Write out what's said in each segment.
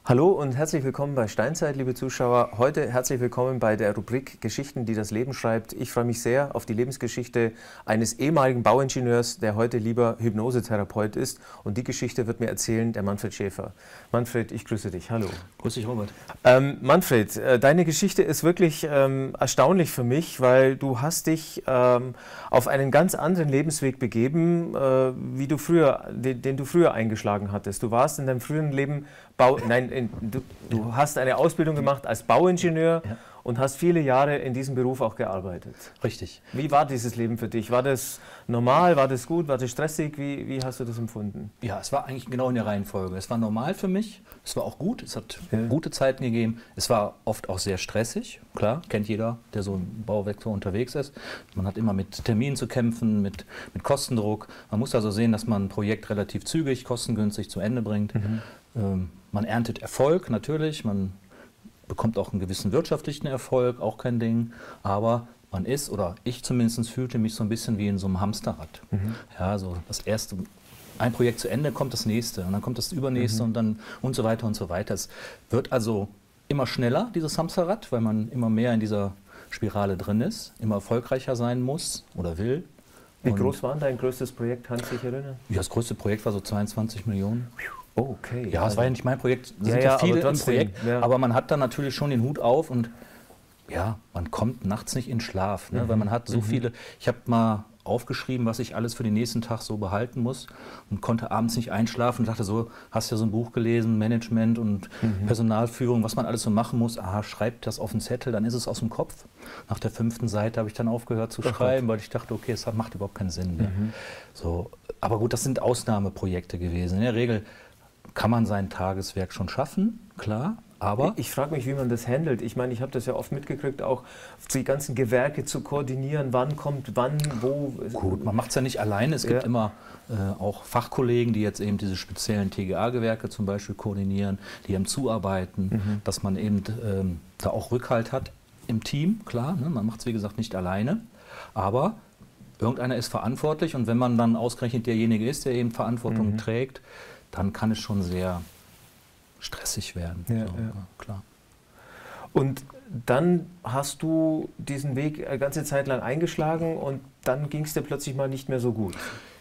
Hallo und herzlich willkommen bei Steinzeit, liebe Zuschauer. Heute herzlich willkommen bei der Rubrik Geschichten, die das Leben schreibt. Ich freue mich sehr auf die Lebensgeschichte eines ehemaligen Bauingenieurs, der heute lieber Hypnosetherapeut ist. Und die Geschichte wird mir erzählen der Manfred Schäfer. Manfred, ich grüße dich. Hallo. Grüß dich, Robert. Manfred, deine Geschichte ist wirklich erstaunlich für mich, weil du hast dich auf einen ganz anderen Lebensweg begeben, wie du früher, den du früher eingeschlagen hattest. Du warst in deinem früheren Leben du hast eine Ausbildung gemacht als Bauingenieur und hast viele Jahre in diesem Beruf auch gearbeitet. Richtig. Wie war dieses Leben für dich? War das normal? War das gut? War das stressig? Wie hast du das empfunden? Ja, es war eigentlich genau in der Reihenfolge. Es war normal für mich, es war auch gut, es hat gute Zeiten gegeben. Es war oft auch sehr stressig, klar, kennt jeder, der so im Bausektor unterwegs ist. Man hat immer mit Terminen zu kämpfen, mit Kostendruck. Man muss also sehen, dass man ein Projekt relativ zügig, kostengünstig zu Ende bringt. Man erntet Erfolg natürlich, man bekommt auch einen gewissen wirtschaftlichen Erfolg, auch kein Ding, aber man ist, oder ich zumindest fühlte mich so ein bisschen wie in so einem Hamsterrad. Ja, so das erste, ein Projekt zu Ende, kommt das nächste und dann kommt das übernächste und dann und so weiter und so weiter. Es wird also immer schneller, dieses Hamsterrad, weil man immer mehr in dieser Spirale drin ist, immer erfolgreicher sein muss oder will. Wie groß war dein größtes Projekt, kannst du dich erinnern? Ja, das größte Projekt war so 22 Millionen. Oh, okay. Ja, es war ja nicht mein Projekt, es sind ja viele im Projekt, ja. Aber man hat dann natürlich schon den Hut auf und ja, man kommt nachts nicht in Schlaf, ne? Weil man hat so viele, ich habe mal aufgeschrieben, was ich alles für den nächsten Tag so behalten muss und konnte abends nicht einschlafen und dachte so, hast ja so ein Buch gelesen, Management und Personalführung, was man alles so machen muss, schreib das auf den Zettel, dann ist es aus dem Kopf. Nach der 5. Seite habe ich dann aufgehört zu schreiben, weil ich dachte, okay, es macht überhaupt keinen Sinn mehr. So, aber gut, das sind Ausnahmeprojekte gewesen. In der Regel kann man sein Tageswerk schon schaffen, klar, aber... Ich frage mich, wie man das handelt. Ich meine, ich habe das ja oft mitgekriegt, auch die ganzen Gewerke zu koordinieren, wann kommt wann, wo... Gut, man macht es ja nicht alleine. Es gibt immer auch Fachkollegen, die jetzt eben diese speziellen TGA-Gewerke zum Beispiel koordinieren, die eben zuarbeiten, dass man eben da auch Rückhalt hat im Team, klar, ne? Man macht es wie gesagt nicht alleine, aber irgendeiner ist verantwortlich und wenn man dann ausgerechnet derjenige ist, der eben Verantwortung trägt, dann kann es schon sehr stressig werden. Ja, so, ja. Klar. Und dann hast du diesen Weg eine ganze Zeit lang eingeschlagen und dann ging es dir plötzlich mal nicht mehr so gut.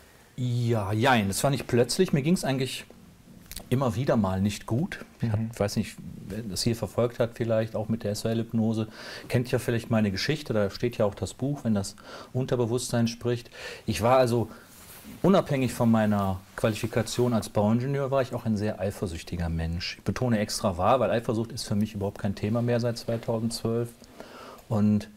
Ja, jein, es war nicht plötzlich, mir ging es eigentlich immer wieder mal nicht gut. Ich weiß nicht, wer das hier verfolgt hat, vielleicht auch mit der SOL-Hypnose, kennt ja vielleicht meine Geschichte, da steht ja auch das Buch, wenn das Unterbewusstsein spricht. Ich war also unabhängig von meiner Qualifikation als Bauingenieur war ich auch ein sehr eifersüchtiger Mensch. Ich betone extra wahr, weil Eifersucht ist für mich überhaupt kein Thema mehr seit 2012. Und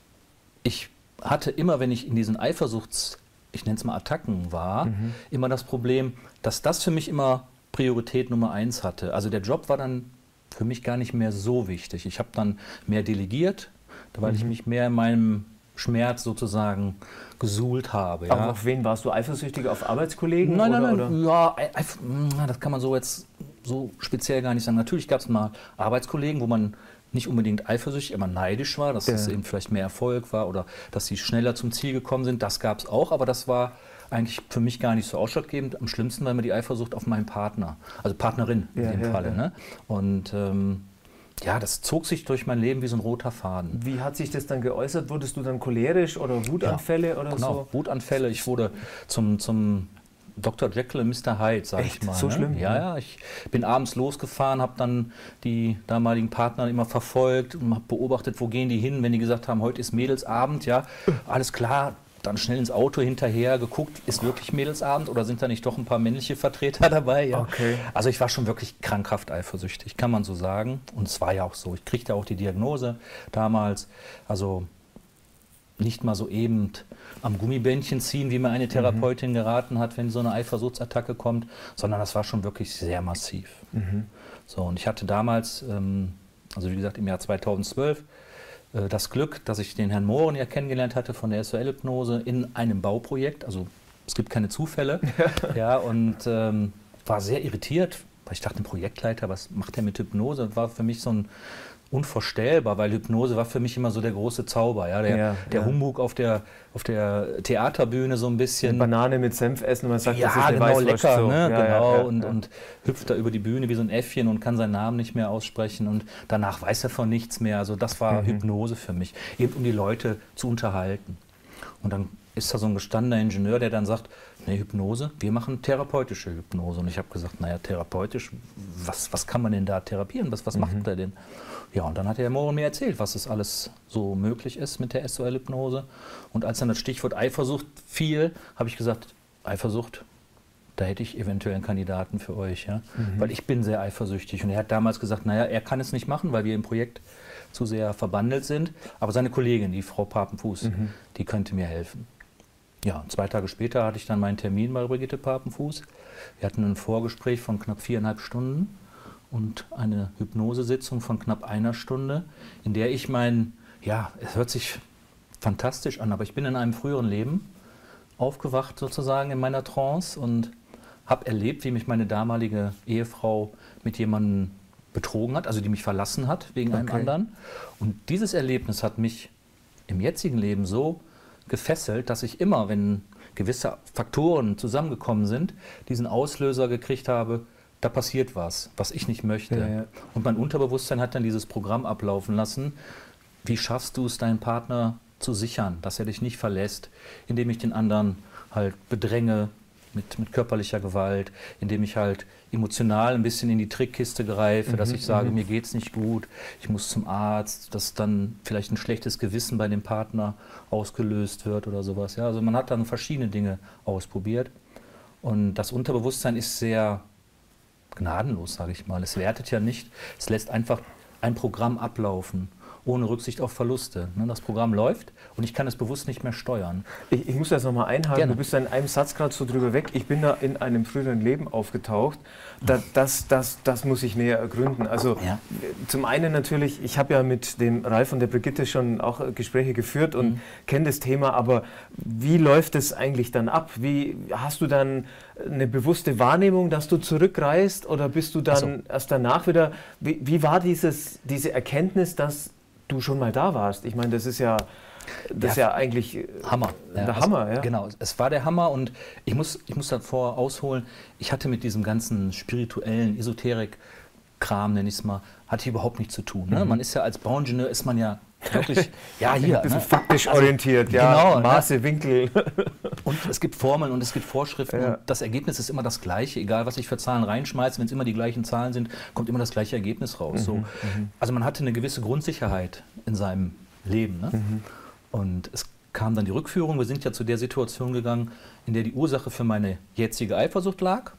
ich hatte immer, wenn ich in diesen ich nenne es mal Attacken war, immer das Problem, dass das für mich immer Priorität Nummer 1 hatte. Also der Job war dann für mich gar nicht mehr so wichtig. Ich habe dann mehr delegiert, weil ich mich mehr in meinem Schmerz sozusagen gesuhlt habe. Ja. Aber auf wen warst du eifersüchtig? Auf Arbeitskollegen? Nein, oder? Ja, das kann man so jetzt so speziell gar nicht sagen. Natürlich gab es mal Arbeitskollegen, wo man nicht unbedingt eifersüchtig, immer neidisch war, dass es eben vielleicht mehr Erfolg war oder dass sie schneller zum Ziel gekommen sind. Das gab es auch, aber das war eigentlich für mich gar nicht so ausschlaggebend. Am schlimmsten war immer die Eifersucht auf meinen Partner, also Partnerin in dem Falle. Ja. Ne? Und ja, das zog sich durch mein Leben wie so ein roter Faden. Wie hat sich das dann geäußert? Wurdest du dann cholerisch oder Wutanfälle oder genau, so? Wutanfälle. Ich wurde zum Dr. Jekyll und Mr. Hyde, sag ich mal. So schlimm? Ja, ich bin abends losgefahren, habe dann die damaligen Partner immer verfolgt und habe beobachtet, wo gehen die hin, wenn die gesagt haben, heute ist Mädelsabend, ja, alles klar. Dann schnell ins Auto hinterher geguckt, ist wirklich Mädelsabend oder sind da nicht doch ein paar männliche Vertreter dabei? Ja. Okay. Also ich war schon wirklich krankhaft eifersüchtig, kann man so sagen. Und es war ja auch so. Ich kriegte auch die Diagnose damals. Also nicht mal so eben am Gummibändchen ziehen, wie mir eine Therapeutin geraten hat, wenn so eine Eifersuchtsattacke kommt, sondern das war schon wirklich sehr massiv. So, und ich hatte damals, also wie gesagt im Jahr 2012, das Glück, dass ich den Herrn Mohren ja kennengelernt hatte von der SOL-Hypnose in einem Bauprojekt. Also es gibt keine Zufälle. Ja, und war sehr irritiert, weil ich dachte, ein Projektleiter, was macht der mit Hypnose? Das war für mich so ein unvorstellbar, weil Hypnose war für mich immer so der große Zauber. Ja? Der Humbug auf der Theaterbühne so ein bisschen. Eine Banane mit Senf essen und man sagt, das ist eine genau, Weißwurst. lecker, So. ne? Genau. Und hüpft da über die Bühne wie so ein Äffchen und kann seinen Namen nicht mehr aussprechen und danach weiß er von nichts mehr. Also das war Hypnose für mich, eben um die Leute zu unterhalten. Und dann ist da so ein gestandener Ingenieur, der dann sagt, nee, Hypnose, wir machen therapeutische Hypnose. Und ich habe gesagt, naja, therapeutisch, was kann man denn da therapieren? Was macht er denn? Ja, und dann hat der Mohren mir erzählt, was es alles so möglich ist mit der SOL-Hypnose. Und als dann das Stichwort Eifersucht fiel, habe ich gesagt, Eifersucht, da hätte ich eventuell einen Kandidaten für euch. Ja? Weil ich bin sehr eifersüchtig. Und er hat damals gesagt, naja, er kann es nicht machen, weil wir im Projekt zu sehr verbandelt sind. Aber seine Kollegin, die Frau Papenfuß, die könnte mir helfen. Ja, 2 Tage später hatte ich dann meinen Termin bei Brigitte Papenfuß. Wir hatten ein Vorgespräch von knapp 4,5 Stunden und eine Hypnosesitzung von knapp 1 Stunde, in der ich es hört sich fantastisch an, aber ich bin in einem früheren Leben aufgewacht sozusagen in meiner Trance und habe erlebt, wie mich meine damalige Ehefrau mit jemandem betrogen hat, also die mich verlassen hat wegen einem anderen. Und dieses Erlebnis hat mich im jetzigen Leben so gefesselt, dass ich immer, wenn gewisse Faktoren zusammengekommen sind, diesen Auslöser gekriegt habe, da passiert was ich nicht möchte. Ja. Und mein Unterbewusstsein hat dann dieses Programm ablaufen lassen. Wie schaffst du es, deinen Partner zu sichern, dass er dich nicht verlässt, indem ich den anderen halt bedränge mit körperlicher Gewalt, indem ich halt emotional ein bisschen in die Trickkiste greife, dass ich sage, mir geht's nicht gut, ich muss zum Arzt, dass dann vielleicht ein schlechtes Gewissen bei dem Partner ausgelöst wird oder sowas. Ja, also man hat dann verschiedene Dinge ausprobiert und das Unterbewusstsein ist sehr gnadenlos, sage ich mal. Es wertet ja nicht, es lässt einfach ein Programm ablaufen, ohne Rücksicht auf Verluste. Das Programm läuft und ich kann es bewusst nicht mehr steuern. Ich muss das nochmal einhaken, Gerne. Du bist in einem Satz gerade so drüber weg. Ich bin da in einem früheren Leben aufgetaucht. Das muss ich näher ergründen. Also zum einen natürlich, ich habe ja mit dem Ralf und der Brigitte schon auch Gespräche geführt und kenne das Thema, aber wie läuft es eigentlich dann ab? Wie hast du dann eine bewusste Wahrnehmung, dass du zurückreist oder bist du dann erst danach wieder? Wie war diese Erkenntnis, dass du schon mal da warst? Ich meine, das ist ja eigentlich Hammer. Der Hammer. Ja. Genau, es war der Hammer und ich muss davor ausholen, ich hatte mit diesem ganzen spirituellen Esoterik-Kram, nenne ich es mal, hatte ich überhaupt nichts zu tun. Ne? Man ist ja als Bauingenieur, ist man ja wirklich, ein bisschen faktisch orientiert, genau, Maße, Winkel. Und es gibt Formeln und es gibt Vorschriften und das Ergebnis ist immer das gleiche, egal was ich für Zahlen reinschmeiße, wenn es immer die gleichen Zahlen sind, kommt immer das gleiche Ergebnis raus. Also man hatte eine gewisse Grundsicherheit in seinem Leben. Ne? Und es kam dann die Rückführung, wir sind ja zu der Situation gegangen, in der die Ursache für meine jetzige Eifersucht lag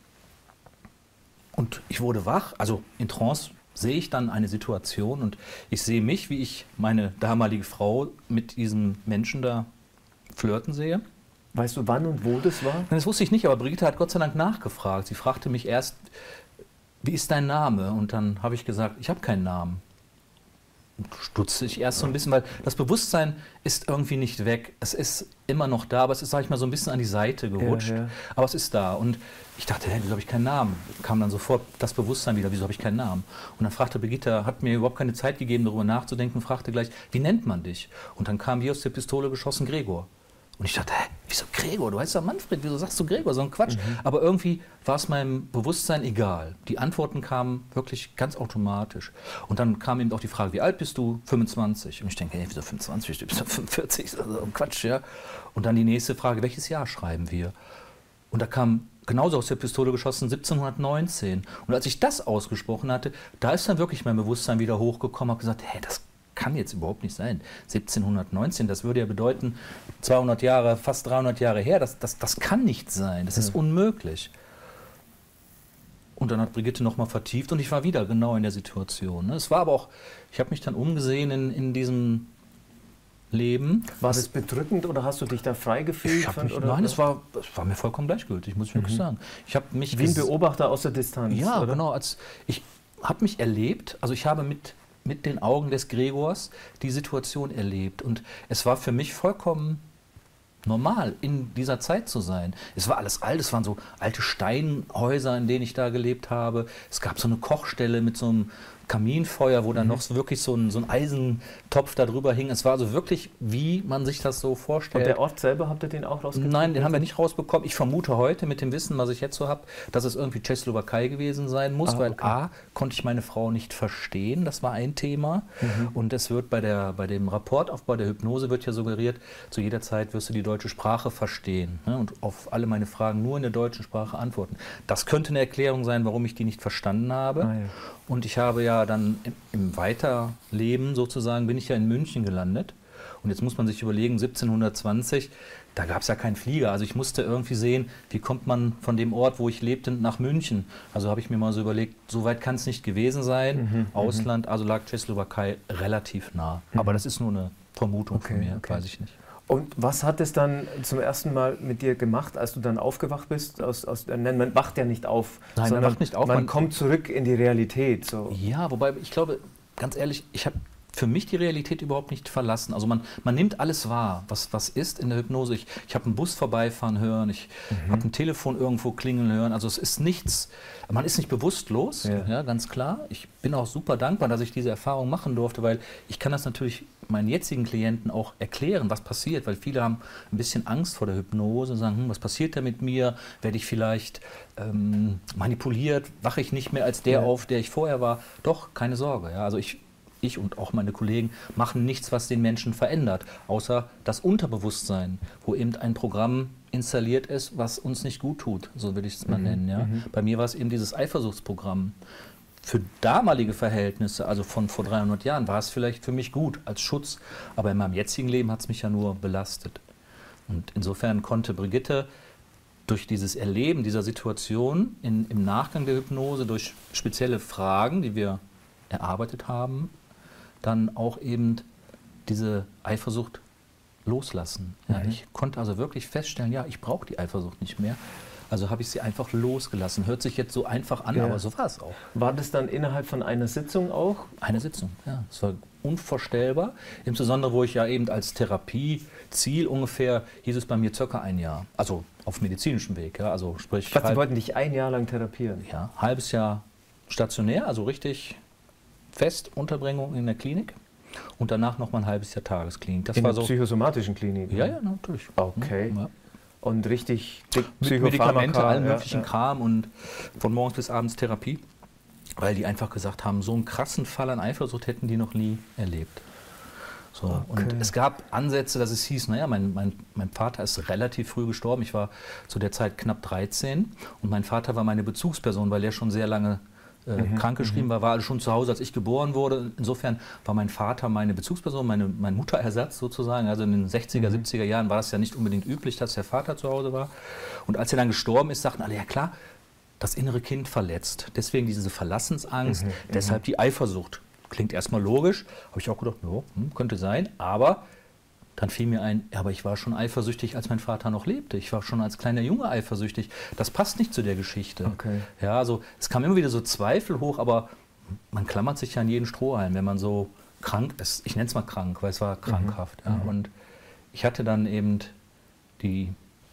und ich wurde wach, also in Trance sehe ich dann eine Situation und ich sehe mich, wie ich meine damalige Frau mit diesem Menschen da flirten sehe. Weißt du, wann und wo das war? Das wusste ich nicht, aber Brigitte hat Gott sei Dank nachgefragt. Sie fragte mich erst, wie ist dein Name? Und dann habe ich gesagt, ich habe keinen Namen. Und stutzte ich erst so ein bisschen, weil das Bewusstsein ist irgendwie nicht weg. Es ist immer noch da, aber es ist, sag ich mal, so ein bisschen an die Seite gerutscht. Aber es ist da. Und ich dachte, wieso habe ich keinen Namen? Kam dann sofort das Bewusstsein wieder, wieso habe ich keinen Namen? Und dann fragte Brigitte, hat mir überhaupt keine Zeit gegeben, darüber nachzudenken, fragte gleich, wie nennt man dich? Und dann kam wie aus der Pistole geschossen Gregor. Und ich dachte, wieso Gregor? Du heißt ja Manfred, wieso sagst du Gregor? So ein Quatsch. Aber irgendwie war es meinem Bewusstsein egal. Die Antworten kamen wirklich ganz automatisch. Und dann kam eben auch die Frage, wie alt bist du? 25. Und ich denke, hey, wieso 25? Du bist ja 45. Also Quatsch, ja. Und dann die nächste Frage, welches Jahr schreiben wir? Und da kam genauso aus der Pistole geschossen, 1719. Und als ich das ausgesprochen hatte, da ist dann wirklich mein Bewusstsein wieder hochgekommen, habe gesagt, hey, das kann jetzt überhaupt nicht sein. 1719, das würde ja bedeuten, 200 Jahre, fast 300 Jahre her, das kann nicht sein, das ist unmöglich. Und dann hat Brigitte nochmal vertieft und ich war wieder genau in der Situation. Es war aber auch, ich habe mich dann umgesehen in diesem Leben. War das bedrückend oder hast du dich da frei gefühlt? Nein, es war mir vollkommen gleichgültig, muss ich wirklich sagen. Ich habe mich wie ein Beobachter aus der Distanz. Ja, oder? Genau. Ich habe mich erlebt, also ich habe mit den Augen des Gregors die Situation erlebt. Und es war für mich vollkommen normal, in dieser Zeit zu sein. Es war alles alt, es waren so alte Steinhäuser, in denen ich da gelebt habe. Es gab so eine Kochstelle mit so einem Kaminfeuer, wo dann noch wirklich so ein Eisentopf da drüber hing. Es war also wirklich, wie man sich das so vorstellt. Und der Ort selber, habt ihr den auch rausgefunden? Nein, den haben wir nicht rausbekommen. Ich vermute heute mit dem Wissen, was ich jetzt so habe, dass es irgendwie Tschechoslowakei gewesen sein muss, weil A, konnte ich meine Frau nicht verstehen, das war ein Thema. Und es wird bei dem Rapportaufbau der Hypnose wird ja suggeriert, zu jeder Zeit wirst du die deutsche Sprache verstehen, ne, und auf alle meine Fragen nur in der deutschen Sprache antworten. Das könnte eine Erklärung sein, warum ich die nicht verstanden habe. Ja. Und ich habe ja dann im Weiterleben sozusagen, bin ich ja in München gelandet. Und jetzt muss man sich überlegen, 1720, da gab es ja keinen Flieger. Also ich musste irgendwie sehen, wie kommt man von dem Ort, wo ich lebte, nach München. Also habe ich mir mal so überlegt, so weit kann es nicht gewesen sein. Ausland, also lag Tschechoslowakei relativ nah. Aber das ist nur eine Vermutung von mir, weiß ich nicht. Und was hat es dann zum ersten Mal mit dir gemacht, als du dann aufgewacht bist? Man wacht ja nicht auf, nein, sondern man wacht nicht auf, man kommt zurück in die Realität. So. Ja, wobei ich glaube, ganz ehrlich, ich habe für mich die Realität überhaupt nicht verlassen. Also man nimmt alles wahr, was ist in der Hypnose. Ich habe einen Bus vorbeifahren hören, ich habe ein Telefon irgendwo klingeln hören. Also es ist nichts, man ist nicht bewusstlos, ja, ganz klar. Ich bin auch super dankbar, dass ich diese Erfahrung machen durfte, weil ich kann das natürlich meinen jetzigen Klienten auch erklären, was passiert, weil viele haben ein bisschen Angst vor der Hypnose, sagen, was passiert da mit mir, werde ich vielleicht manipuliert, wache ich nicht mehr als der auf, der ich vorher war. Doch, keine Sorge. Ja. Also ich und auch meine Kollegen machen nichts, was den Menschen verändert, außer das Unterbewusstsein, wo eben ein Programm installiert ist, was uns nicht gut tut, so will ich es mal nennen. Ja. Bei mir war es eben dieses Eifersuchtsprogramm. Für damalige Verhältnisse, also von vor 300 Jahren, war es vielleicht für mich gut als Schutz, aber in meinem jetzigen Leben hat es mich ja nur belastet. Und insofern konnte Brigitte durch dieses Erleben dieser Situation im Nachgang der Hypnose, durch spezielle Fragen, die wir erarbeitet haben, dann auch eben diese Eifersucht loslassen. Ja, ich konnte also wirklich feststellen, ja, ich brauche die Eifersucht nicht mehr. Also habe ich sie einfach losgelassen. Hört sich jetzt so einfach an, aber so war es auch. War das dann innerhalb von einer Sitzung auch? Eine Sitzung, ja. Es war unvorstellbar. Insbesondere, wo ich ja eben als Therapieziel ungefähr, hieß es bei mir circa ein Jahr. Also auf medizinischem Weg. Ja. Also sprich, Sie wollten dich ein Jahr lang therapieren? Ja, halbes Jahr stationär, also richtig fest Unterbringung in der Klinik. Und danach noch mal ein halbes Jahr Tagesklinik. Das in war der psychosomatischen Klinik? Ja, ja, natürlich. Okay. Ja. Und richtig dick mit Medikamente, allen möglichen Kram und von morgens bis abends Therapie, weil die einfach gesagt haben, so einen krassen Fall an Eifersucht hätten die noch nie erlebt. So, und es gab Ansätze, dass es hieß, naja, mein Vater ist relativ früh gestorben, ich war zu der Zeit knapp 13 und mein Vater war meine Bezugsperson, weil er schon sehr lange krankgeschrieben war also schon zu Hause, als ich geboren wurde. Insofern war mein Vater meine Bezugsperson, mein Mutterersatz sozusagen. Also in den 60er, 70er Jahren war das ja nicht unbedingt üblich, dass der Vater zu Hause war. Und als er dann gestorben ist, sagten alle, ja klar, das innere Kind verletzt. Deswegen diese Verlassensangst, deshalb die Eifersucht. Klingt erstmal logisch, habe ich auch gedacht, ja, könnte sein, aber dann fiel mir ein, ja, aber ich war schon eifersüchtig, als mein Vater noch lebte. Ich war schon als kleiner Junge eifersüchtig. Das passt nicht zu der Geschichte. Okay. Ja, also es kam immer wieder so Zweifel hoch, aber man klammert sich ja an jeden Strohhalm, wenn man so krank ist. Ich nenne es mal krank, weil es war krankhaft. Ja. Und ich hatte dann eben die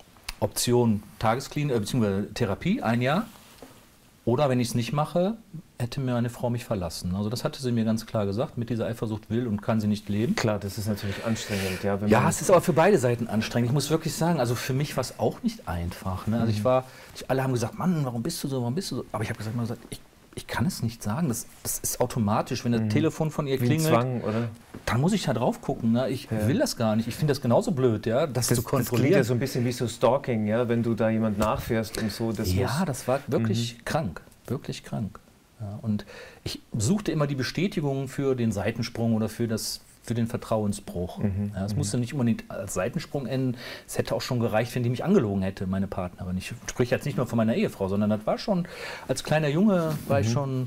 Option Tagesklinik bzw. Therapie, ein Jahr. Oder wenn ich es nicht mache, hätte mir meine Frau mich verlassen. Also das hatte sie mir ganz klar gesagt, mit dieser Eifersucht will und kann sie nicht leben. Klar, das ist natürlich anstrengend. Ja, wenn es ist aber für beide Seiten anstrengend. Ich muss wirklich sagen, also für mich war es auch nicht einfach. Ne? Also alle haben gesagt, Mann, warum bist du so, warum bist du so? Aber ich habe gesagt, ich kann es nicht sagen. Das ist automatisch. Wenn das Telefon von ihr klingelt, Zwang, oder? Dann muss ich da drauf gucken. Ne? Ich will das gar nicht. Ich finde das genauso blöd, ja, das zu kontrollieren. Das klingt ja so ein bisschen wie so Stalking, ja, wenn du da jemand nachfährst und so. Das war wirklich krank. Wirklich krank. Ja, und ich suchte immer die Bestätigung für den Seitensprung oder für den Vertrauensbruch. Ja, es musste nicht unbedingt als Seitensprung enden. Es hätte auch schon gereicht, wenn die mich angelogen hätte, meine Partnerin. Ich spreche jetzt nicht nur von meiner Ehefrau, sondern das war schon, als kleiner Junge war ich schon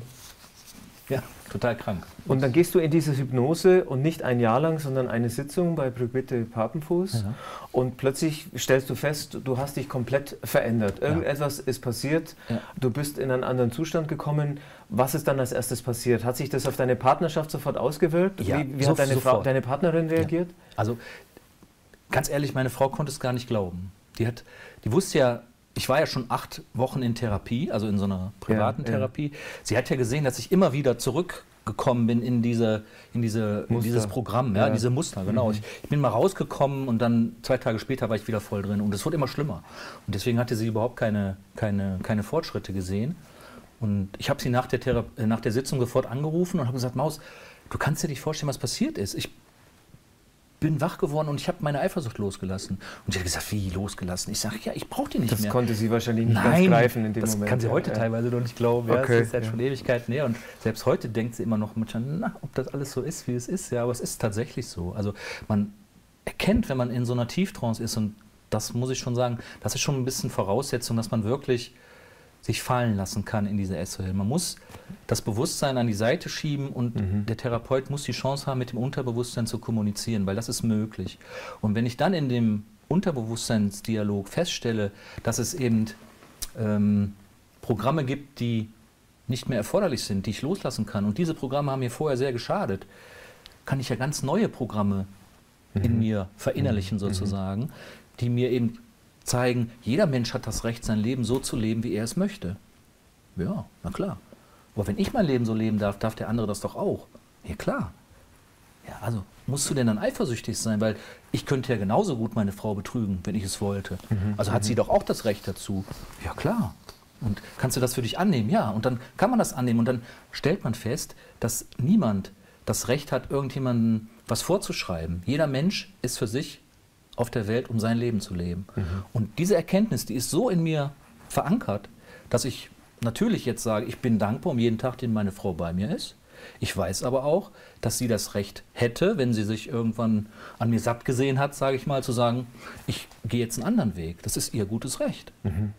total krank. Und dann gehst du in diese Hypnose und nicht ein Jahr lang, sondern eine Sitzung bei Brigitte Papenfuß. Ja. Und plötzlich stellst du fest, du hast dich komplett verändert. Irgendetwas ist passiert, du bist in einen anderen Zustand gekommen. Was ist dann als erstes passiert? Hat sich das auf deine Partnerschaft sofort ausgewirkt? Ja, wie hat deine Partnerin reagiert? Ja. Also ganz ehrlich, meine Frau konnte es gar nicht glauben. Die wusste ja, ich war ja schon 8 Wochen in Therapie, also in so einer privaten Therapie. Sie hat ja gesehen, dass ich immer wieder zurück gekommen bin in dieses Programm, ja, diese Muster, genau. Ich bin mal rausgekommen und dann 2 Tage später war ich wieder voll drin und es wurde immer schlimmer. Und deswegen hatte sie überhaupt keine Fortschritte gesehen. Und ich habe sie nach der Sitzung sofort angerufen und habe gesagt, Maus, du kannst dir nicht vorstellen, was passiert ist. Ich bin wach geworden und ich habe meine Eifersucht losgelassen. Und sie hat gesagt, wie losgelassen? Ich sage, ja, ich brauche die nicht mehr. Das konnte sie wahrscheinlich nicht ganz greifen in dem Moment. Das kann sie heute teilweise noch nicht glauben. Ja, Okay. das ist halt schon Ewigkeiten her. Und selbst heute denkt sie immer noch manchmal, na, ob das alles so ist, wie es ist. Ja, aber es ist tatsächlich so. Also man erkennt, wenn man in so einer Tieftrance ist, und das muss ich schon sagen, das ist schon ein bisschen Voraussetzung, dass man wirklich sich fallen lassen kann in diese SOL. Man muss das Bewusstsein an die Seite schieben und der Therapeut muss die Chance haben, mit dem Unterbewusstsein zu kommunizieren, weil das ist möglich. Und wenn ich dann in dem Unterbewusstseinsdialog feststelle, dass es eben Programme gibt, die nicht mehr erforderlich sind, die ich loslassen kann, und diese Programme haben mir vorher sehr geschadet, kann ich ja ganz neue Programme in mir verinnerlichen sozusagen, die mir eben zeigen, jeder Mensch hat das Recht, sein Leben so zu leben, wie er es möchte. Ja, na klar. Aber wenn ich mein Leben so leben darf, darf der andere das doch auch. Ja, klar. Ja, also musst du denn dann eifersüchtig sein? Weil ich könnte ja genauso gut meine Frau betrügen, wenn ich es wollte. Also hat sie doch auch das Recht dazu. Ja, klar. Und kannst du das für dich annehmen? Ja, und dann kann man das annehmen. Und dann stellt man fest, dass niemand das Recht hat, irgendjemandem was vorzuschreiben. Jeder Mensch ist für sich auf der Welt, um sein Leben zu leben. Und diese Erkenntnis, die ist so in mir verankert, dass ich natürlich jetzt sage, ich bin dankbar um jeden Tag, den meine Frau bei mir ist. Ich weiß aber auch, dass sie das Recht hätte, wenn sie sich irgendwann an mir satt gesehen hat, sage ich mal, zu sagen, ich gehe jetzt einen anderen Weg. Das ist ihr gutes Recht.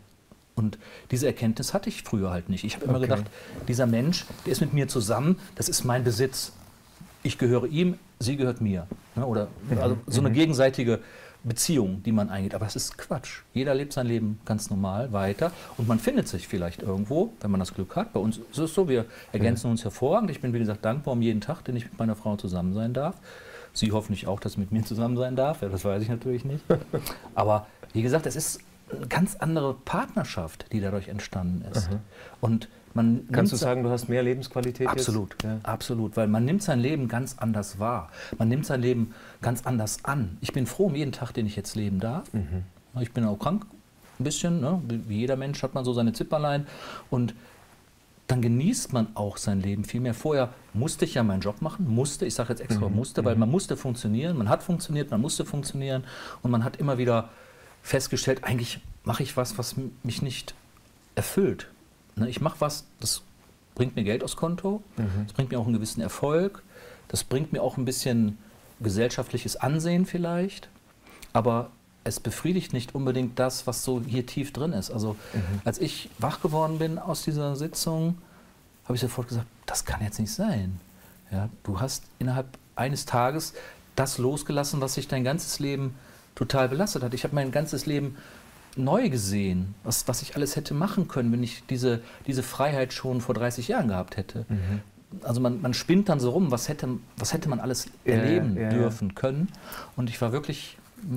Und diese Erkenntnis hatte ich früher halt nicht. Ich habe immer gedacht, dieser Mensch, der ist mit mir zusammen, das ist mein Besitz. Ich gehöre ihm, sie gehört mir. Ne? Oder also so eine gegenseitige Beziehung, die man eingeht. Aber das ist Quatsch. Jeder lebt sein Leben ganz normal weiter und man findet sich vielleicht irgendwo, wenn man das Glück hat. Bei uns ist es so, wir ergänzen uns hervorragend. Ich bin, wie gesagt, dankbar um jeden Tag, den ich mit meiner Frau zusammen sein darf. Sie hoffentlich auch, dass sie mit mir zusammen sein darf. Ja, das weiß ich natürlich nicht. Aber wie gesagt, es ist eine ganz andere Partnerschaft, die dadurch entstanden ist. Und kannst du sagen, du hast mehr Lebensqualität absolut, jetzt? Ja. Absolut, weil man nimmt sein Leben ganz anders wahr. Man nimmt sein Leben ganz anders an. Ich bin froh um jeden Tag, den ich jetzt leben darf. Ich bin auch krank, ein bisschen. Ne? Wie jeder Mensch hat man so seine Zipperlein. Und dann genießt man auch sein Leben viel mehr. Vorher musste ich ja meinen Job machen, ich sage jetzt extra musste, weil man musste funktionieren, man hat funktioniert, man musste funktionieren. Und man hat immer wieder festgestellt, eigentlich mache ich was mich nicht erfüllt. Ich mache was, das bringt mir Geld aufs Konto, das bringt mir auch einen gewissen Erfolg, das bringt mir auch ein bisschen gesellschaftliches Ansehen vielleicht, aber es befriedigt nicht unbedingt das, was so hier tief drin ist. Also als ich wach geworden bin aus dieser Sitzung, habe ich sofort gesagt, das kann jetzt nicht sein. Ja, du hast innerhalb eines Tages das losgelassen, was sich dein ganzes Leben total belastet hat. Ich habe mein ganzes Leben neu gesehen, was ich alles hätte machen können, wenn ich diese Freiheit schon vor 30 Jahren gehabt hätte. Also man spinnt dann so rum, was hätte man alles erleben dürfen können. Und ich war wirklich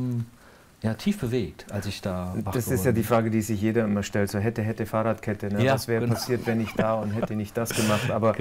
tief bewegt, als ich da wach Das ist ja die Frage, die sich jeder immer stellt, so hätte Fahrradkette, ne? Was wäre passiert, wenn ich da und hätte nicht das gemacht. Aber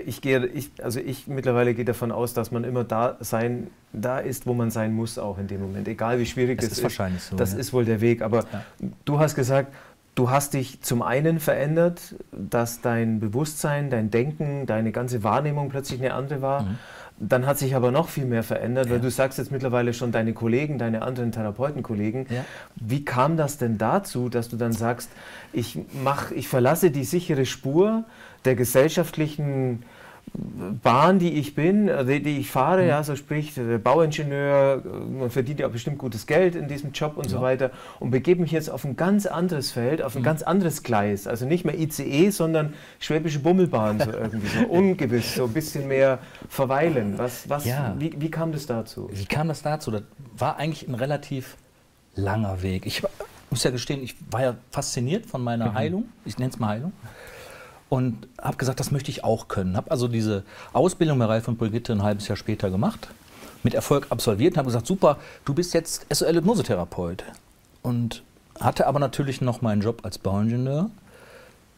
ich mittlerweile gehe davon aus, dass man immer da ist, wo man sein muss, auch in dem Moment. Egal wie schwierig es ist, wahrscheinlich so, das ist wohl der Weg. Aber du hast gesagt, du hast dich zum einen verändert, dass dein Bewusstsein, dein Denken, deine ganze Wahrnehmung plötzlich eine andere war. Dann hat sich aber noch viel mehr verändert, weil du sagst jetzt mittlerweile schon deine Kollegen, deine anderen Therapeutenkollegen. Wie kam das denn dazu, dass du dann sagst, ich verlasse die sichere Spur der gesellschaftlichen Bahn, die ich bin, die ich fahre, ja, so sprich, der Bauingenieur, man verdient ja bestimmt gutes Geld in diesem Job und so weiter, und begebe mich jetzt auf ein ganz anderes Feld, auf ein ganz anderes Gleis, also nicht mehr ICE, sondern Schwäbische Bummelbahn, so irgendwie, so ungewiss, so ein bisschen mehr verweilen. Wie kam das dazu? Wie kam das dazu? Das war eigentlich ein relativ langer Weg. Ich muss ja gestehen, ich war ja fasziniert von meiner Heilung, ich nenne es mal Heilung. Und habe gesagt, das möchte ich auch können. Habe also diese Ausbildung bei Ralf und Brigitte ein halbes Jahr später gemacht, mit Erfolg absolviert und habe gesagt, super, du bist jetzt SOL-Hypnosetherapeut. Und hatte aber natürlich noch meinen Job als Bauingenieur.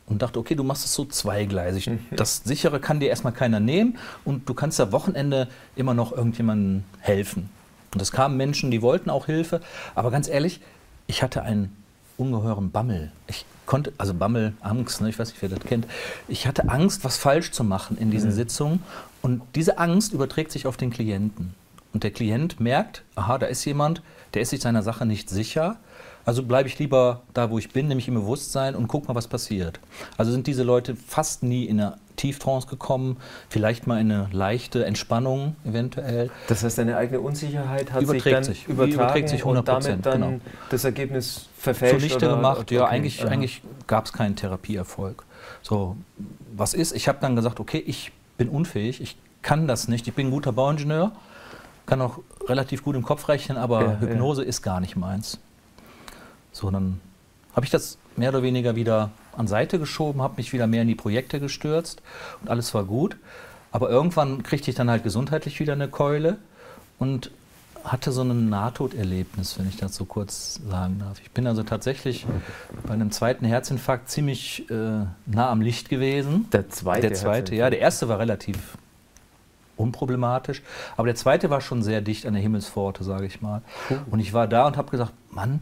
und dachte, okay, du machst es so zweigleisig. Das Sichere kann dir erstmal keiner nehmen und du kannst am Wochenende immer noch irgendjemandem helfen. Und es kamen Menschen, die wollten auch Hilfe, aber ganz ehrlich, ich hatte einen ungeheuren Bammel. Ich konnte, also Bammel, Angst, ne, ich weiß nicht, wer das kennt. Ich hatte Angst, was falsch zu machen in diesen Sitzungen und diese Angst überträgt sich auf den Klienten. Und der Klient merkt, aha, da ist jemand, der ist sich seiner Sache nicht sicher, also bleibe ich lieber da, wo ich bin, nämlich im Bewusstsein und guck mal, was passiert. Also sind diese Leute fast nie in eine Tieftrance gekommen, vielleicht mal in eine leichte Entspannung eventuell. Das heißt, deine eigene Unsicherheit hat überträgt sich dann übertragen sich 100%, und damit dann genau. das Ergebnis verfälscht? Zunichte gemacht, ja, okay. eigentlich gab es keinen Therapieerfolg. So, was ist? Ich habe dann gesagt, okay, ich bin unfähig, ich kann das nicht, ich bin ein guter Bauingenieur, kann auch relativ gut im Kopf rechnen, aber Hypnose ist gar nicht meins. So, dann habe ich das mehr oder weniger wieder an Seite geschoben, habe mich wieder mehr in die Projekte gestürzt und alles war gut. Aber irgendwann kriegte ich dann halt gesundheitlich wieder eine Keule und hatte so ein Nahtoderlebnis, wenn ich das so kurz sagen darf. Ich bin also tatsächlich bei einem zweiten Herzinfarkt ziemlich nah am Licht gewesen. Der zweite, ja. Der erste war relativ unproblematisch, aber der zweite war schon sehr dicht an der Himmelspforte, sage ich mal. Und ich war da und habe gesagt, Mann,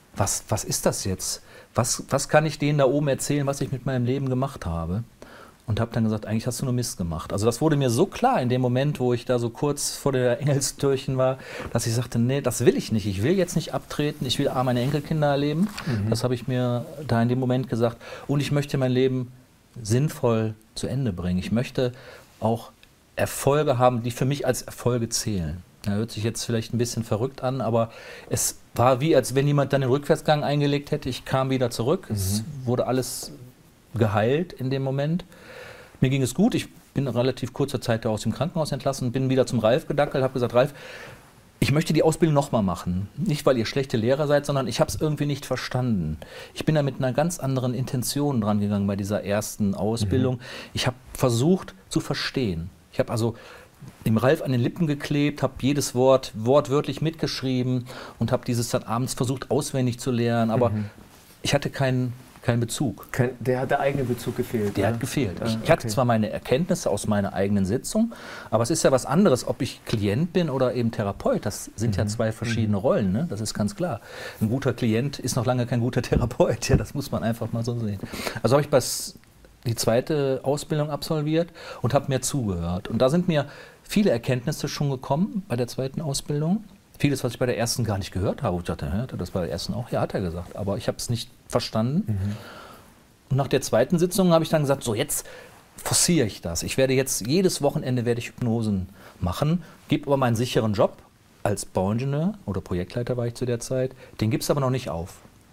was ist das jetzt? Was kann ich denen da oben erzählen, was ich mit meinem Leben gemacht habe? Und habe dann gesagt, eigentlich hast du nur Mist gemacht. Also das wurde mir so klar in dem Moment, wo ich da so kurz vor der Engelstürchen war, dass ich sagte, nee, das will ich nicht. Ich will jetzt nicht abtreten, ich will meine Enkelkinder erleben. Das habe ich mir da in dem Moment gesagt. Und ich möchte mein Leben sinnvoll zu Ende bringen. Ich möchte auch Erfolge haben, die für mich als Erfolge zählen. Das hört sich jetzt vielleicht ein bisschen verrückt an, aber es war wie, als wenn jemand dann den Rückwärtsgang eingelegt hätte. Ich kam wieder zurück, es wurde alles geheilt in dem Moment. Mir ging es gut, ich bin in relativ kurzer Zeit aus dem Krankenhaus entlassen, bin wieder zum Ralf gedackelt, habe gesagt, Ralf, ich möchte die Ausbildung nochmal machen. Nicht, weil ihr schlechte Lehrer seid, sondern ich habe es irgendwie nicht verstanden. Ich bin da mit einer ganz anderen Intention dran gegangen bei dieser ersten Ausbildung. Ich habe versucht zu verstehen. Ich habe also dem Ralf an den Lippen geklebt, habe jedes Wort wortwörtlich mitgeschrieben und habe dieses dann abends versucht auswendig zu lernen, aber ich hatte keinen Bezug. Der eigene Bezug gefehlt. Der hat gefehlt. Ich hatte zwar meine Erkenntnisse aus meiner eigenen Sitzung, aber es ist ja was anderes, ob ich Klient bin oder eben Therapeut. Das sind ja zwei verschiedene Rollen, ne? Das ist ganz klar. Ein guter Klient ist noch lange kein guter Therapeut. Ja, das muss man einfach mal so sehen. Also habe ich die zweite Ausbildung absolviert und habe mir zugehört. Und da sind mir viele Erkenntnisse schon gekommen bei der zweiten Ausbildung. Vieles, was ich bei der ersten gar nicht gehört habe. Ich dachte, hat er das bei der ersten auch? Ja, hat er gesagt. Aber ich habe es nicht verstanden. Und nach der zweiten Sitzung habe ich dann gesagt, so jetzt forciere ich das. Ich werde jetzt, jedes Wochenende werde ich Hypnosen machen, gebe aber meinen sicheren Job als Bauingenieur oder Projektleiter war ich zu der Zeit, den gibt es aber noch nicht auf.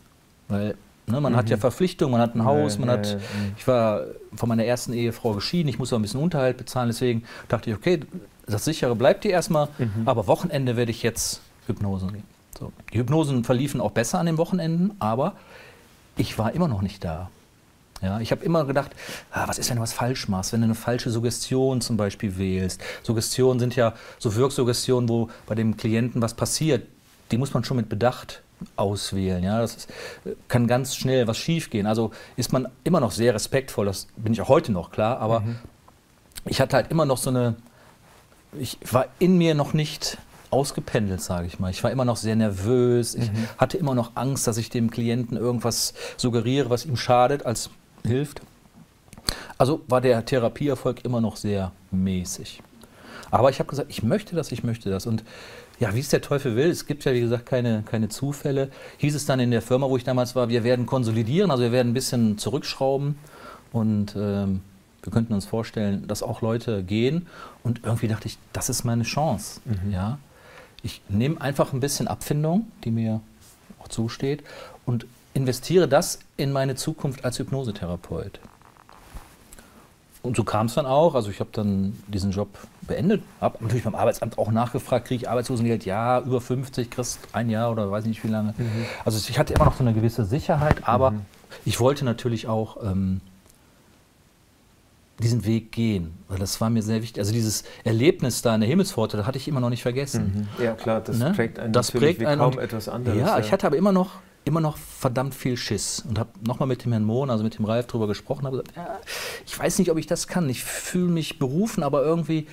Weil man hat ja Verpflichtungen, man hat ein Haus, ich war von meiner ersten Ehefrau geschieden, ich muss auch ein bisschen Unterhalt bezahlen, deswegen dachte ich, okay, das Sichere bleibt dir erstmal, aber Wochenende werde ich jetzt Hypnosen geben. So. Die Hypnosen verliefen auch besser an den Wochenenden, aber ich war immer noch nicht da. Ja, ich habe immer gedacht, was ist, wenn du was falsch machst, wenn du eine falsche Suggestion zum Beispiel wählst. Suggestionen sind ja so Wirksuggestionen, wo bei dem Klienten was passiert, die muss man schon mit Bedacht auswählen. Ja? Das kann ganz schnell was schief gehen. Also ist man immer noch sehr respektvoll, das bin ich auch heute noch, klar, aber ich hatte halt immer noch ich war in mir noch nicht ausgependelt, sage ich mal. Ich war immer noch sehr nervös, ich hatte immer noch Angst, dass ich dem Klienten irgendwas suggeriere, was ihm schadet, als hilft. Also war der Therapieerfolg immer noch sehr mäßig. Aber ich habe gesagt, ich möchte das. Und ja, wie es der Teufel will, es gibt ja wie gesagt keine Zufälle, hieß es dann in der Firma, wo ich damals war, wir werden konsolidieren, also wir werden ein bisschen zurückschrauben und wir könnten uns vorstellen, dass auch Leute gehen und irgendwie dachte ich, das ist meine Chance. Ja? Ich nehme einfach ein bisschen Abfindung, die mir auch zusteht und investiere das in meine Zukunft als Hypnosetherapeut. Und so kam es dann auch, also ich habe dann diesen Job beendet, habe natürlich beim Arbeitsamt auch nachgefragt, kriege ich Arbeitslosengeld? Ja, über 50, kriegst ein Jahr oder weiß nicht wie lange. Also ich hatte immer noch so eine gewisse Sicherheit, aber ich wollte natürlich auch diesen Weg gehen, weil das war mir sehr wichtig. Also dieses Erlebnis da in der Himmelspforte, das hatte ich immer noch nicht vergessen. Ja klar, das prägt einen das natürlich prägt einen wie kaum etwas anderes. Ja, ich hatte aber immer noch immer noch verdammt viel Schiss und habe nochmal mit dem Herrn Mohn, also mit dem Ralf, drüber gesprochen, habe gesagt, ja, ich weiß nicht, ob ich das kann. Ich fühle mich berufen, aber irgendwie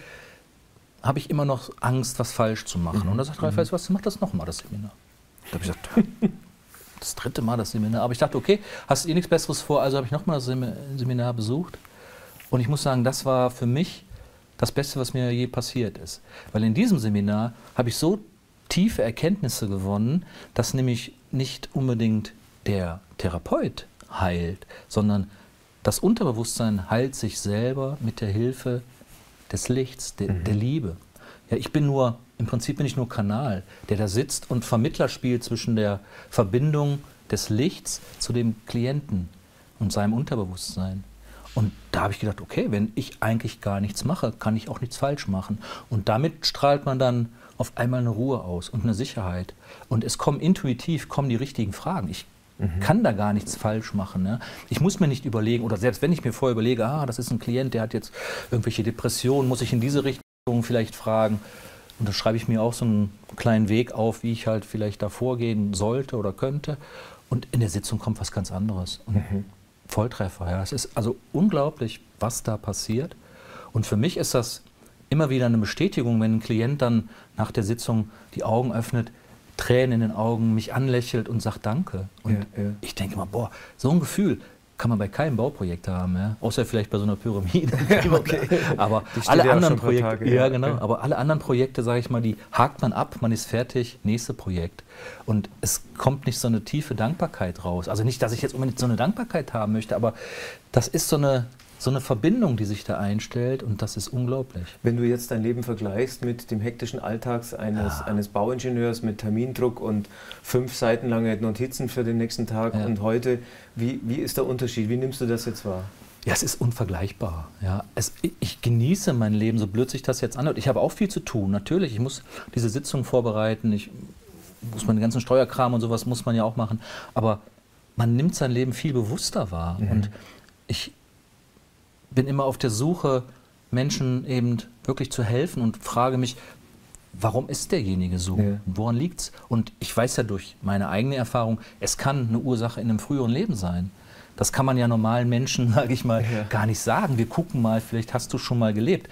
habe ich immer noch Angst, was falsch zu machen. Und da sagt Ralf, weißt du was, mach das nochmal, das Seminar. Da habe ich gesagt, das 3. Mal das Seminar. Aber ich dachte, okay, hast du nichts Besseres vor, also habe ich nochmal das Seminar besucht. Und ich muss sagen, das war für mich das Beste, was mir je passiert ist. Weil in diesem Seminar habe ich so tiefe Erkenntnisse gewonnen, dass nämlich nicht unbedingt der Therapeut heilt, sondern das Unterbewusstsein heilt sich selber mit der Hilfe des Lichts, der Liebe. Ja, im Prinzip bin ich nur Kanal, der da sitzt und Vermittler spielt zwischen der Verbindung des Lichts zu dem Klienten und seinem Unterbewusstsein. Und da habe ich gedacht, okay, wenn ich eigentlich gar nichts mache, kann ich auch nichts falsch machen. Und damit strahlt man dann auf einmal eine Ruhe aus und eine Sicherheit. Und es kommen intuitiv die richtigen Fragen. Ich kann da gar nichts falsch machen. Ne? Ich muss mir nicht überlegen, oder selbst wenn ich mir vorher überlege, das ist ein Klient, der hat jetzt irgendwelche Depressionen, muss ich in diese Richtung vielleicht fragen. Und da schreibe ich mir auch so einen kleinen Weg auf, wie ich halt vielleicht da vorgehen sollte oder könnte. Und in der Sitzung kommt was ganz anderes. Und Volltreffer. Ja. Es ist also unglaublich, was da passiert. Und für mich ist das immer wieder eine Bestätigung, wenn ein Klient dann nach der Sitzung die Augen öffnet, Tränen in den Augen, mich anlächelt und sagt Danke. Und ich denke immer, boah, so ein Gefühl kann man bei keinem Bauprojekt haben, ja? Außer vielleicht bei so einer Pyramide. Okay. Aber alle anderen Projekte, aber alle anderen Projekte, sage ich mal, die hakt man ab, man ist fertig, nächste Projekt. Und es kommt nicht so eine tiefe Dankbarkeit raus. Also nicht, dass ich jetzt unbedingt so eine Dankbarkeit haben möchte, aber das ist so eine Verbindung, die sich da einstellt, und das ist unglaublich. Wenn du jetzt dein Leben vergleichst mit dem hektischen Alltag eines Bauingenieurs mit Termindruck und 5 Seiten lange Notizen für den nächsten Tag und heute, wie ist der Unterschied? Wie nimmst du das jetzt wahr? Ja, es ist unvergleichbar. Ja. Ich genieße mein Leben, so blöd sich das jetzt anhört. Ich habe auch viel zu tun, natürlich. Ich muss diese Sitzung vorbereiten, ich muss meinen ganzen Steuerkram und sowas muss man ja auch machen. Aber man nimmt sein Leben viel bewusster wahr. Und ich bin immer auf der Suche, Menschen eben wirklich zu helfen und frage mich, warum ist derjenige so? Ja. Woran liegt's? Und ich weiß ja durch meine eigene Erfahrung, es kann eine Ursache in einem früheren Leben sein. Das kann man ja normalen Menschen, sage ich mal, gar nicht sagen. Wir gucken mal, vielleicht hast du schon mal gelebt.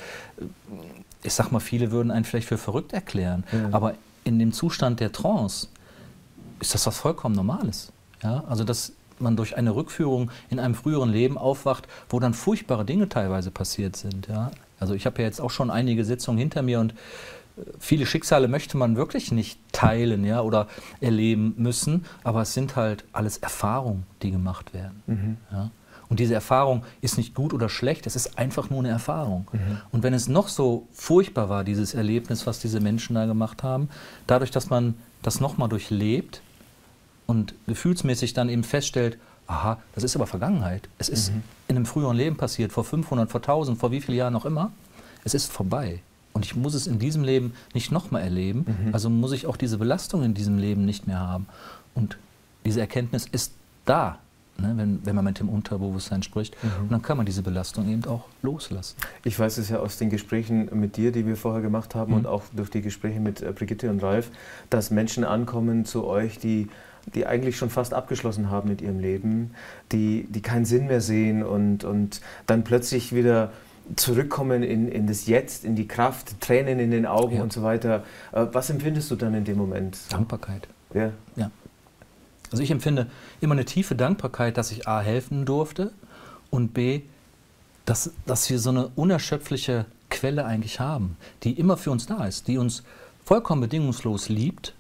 Ich sag mal, viele würden einen vielleicht für verrückt erklären. Ja. Aber in dem Zustand der Trance ist das was vollkommen Normales. Ja? Also dass man durch eine Rückführung in einem früheren Leben aufwacht, wo dann furchtbare Dinge teilweise passiert sind. Ja? Also ich habe ja jetzt auch schon einige Sitzungen hinter mir und viele Schicksale möchte man wirklich nicht teilen, ja, oder erleben müssen, aber es sind halt alles Erfahrungen, die gemacht werden. Ja? Und diese Erfahrung ist nicht gut oder schlecht, es ist einfach nur eine Erfahrung. Und wenn es noch so furchtbar war, dieses Erlebnis, was diese Menschen da gemacht haben, dadurch, dass man das nochmal durchlebt und gefühlsmäßig dann eben feststellt, aha, das ist aber Vergangenheit. Es ist in einem früheren Leben passiert, vor 500, vor 1000, vor wie vielen Jahren auch immer. Es ist vorbei. Und ich muss es in diesem Leben nicht nochmal erleben. Also muss ich auch diese Belastung in diesem Leben nicht mehr haben. Und diese Erkenntnis ist da, ne, wenn man mit dem Unterbewusstsein spricht. Und dann kann man diese Belastung eben auch loslassen. Ich weiß es ja aus den Gesprächen mit dir, die wir vorher gemacht haben und auch durch die Gespräche mit Brigitte und Ralf, dass Menschen ankommen zu euch, die eigentlich schon fast abgeschlossen haben mit ihrem Leben, die keinen Sinn mehr sehen und dann plötzlich wieder zurückkommen in das Jetzt, in die Kraft, Tränen in den Augen und so weiter. Was empfindest du dann in dem Moment? Dankbarkeit. Ja. Also ich empfinde immer eine tiefe Dankbarkeit, dass ich A, helfen durfte und B, dass wir so eine unerschöpfliche Quelle eigentlich haben, die immer für uns da ist, die uns vollkommen bedingungslos liebt,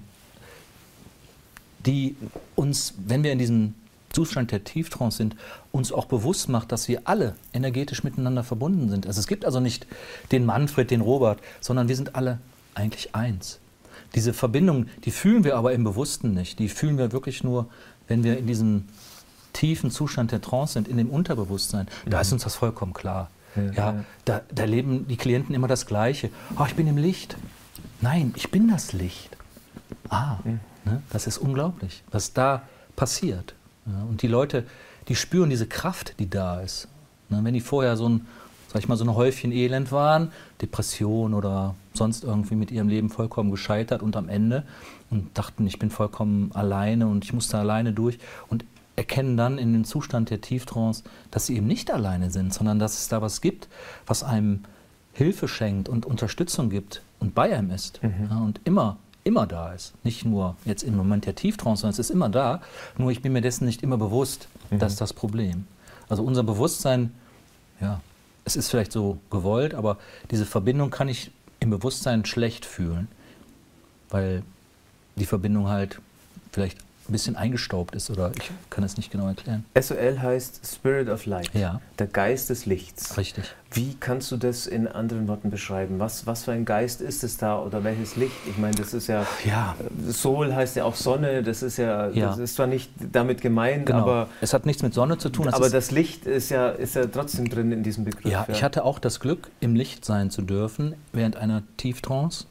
die uns, wenn wir in diesem Zustand der Tieftrance sind, uns auch bewusst macht, dass wir alle energetisch miteinander verbunden sind. Also es gibt also nicht den Manfred, den Robert, sondern wir sind alle eigentlich eins. Diese Verbindung, die fühlen wir aber im Bewussten nicht. Die fühlen wir wirklich nur, wenn wir in diesem tiefen Zustand der Trance sind, in dem Unterbewusstsein. Da ist uns das vollkommen klar. Da leben die Klienten immer das Gleiche. Ich bin im Licht. Nein, ich bin das Licht. Ne, das ist unglaublich, was da passiert. Ja, und die Leute, die spüren diese Kraft, die da ist. Ne, wenn die vorher so ein Häufchen Elend waren, Depression oder sonst irgendwie mit ihrem Leben vollkommen gescheitert und am Ende und dachten, ich bin vollkommen alleine und ich musste alleine durch und erkennen dann in dem Zustand der Tieftrance, dass sie eben nicht alleine sind, sondern dass es da was gibt, was einem Hilfe schenkt und Unterstützung gibt und bei einem ist ja, und immer da ist. Nicht nur jetzt im Moment der Tieftrance, sondern es ist immer da, nur ich bin mir dessen nicht immer bewusst, das ist das Problem. Also unser Bewusstsein, ja, es ist vielleicht so gewollt, aber diese Verbindung kann ich im Bewusstsein schlecht fühlen, weil die Verbindung halt vielleicht ein bisschen eingestaubt ist oder ich kann es nicht genau erklären. SOL heißt Spirit of Light, ja. Der Geist des Lichts. Richtig. Wie kannst du das in anderen Worten beschreiben? Was für ein Geist ist es da oder welches Licht? Ich meine, das ist ja, Sol heißt ja auch Sonne, das ist das ist zwar nicht damit gemeint, genau. aber... Es hat nichts mit Sonne zu tun. Aber das Licht ist ja trotzdem drin in diesem Begriff. Ja, ich hatte auch das Glück, im Licht sein zu dürfen während einer Tieftrance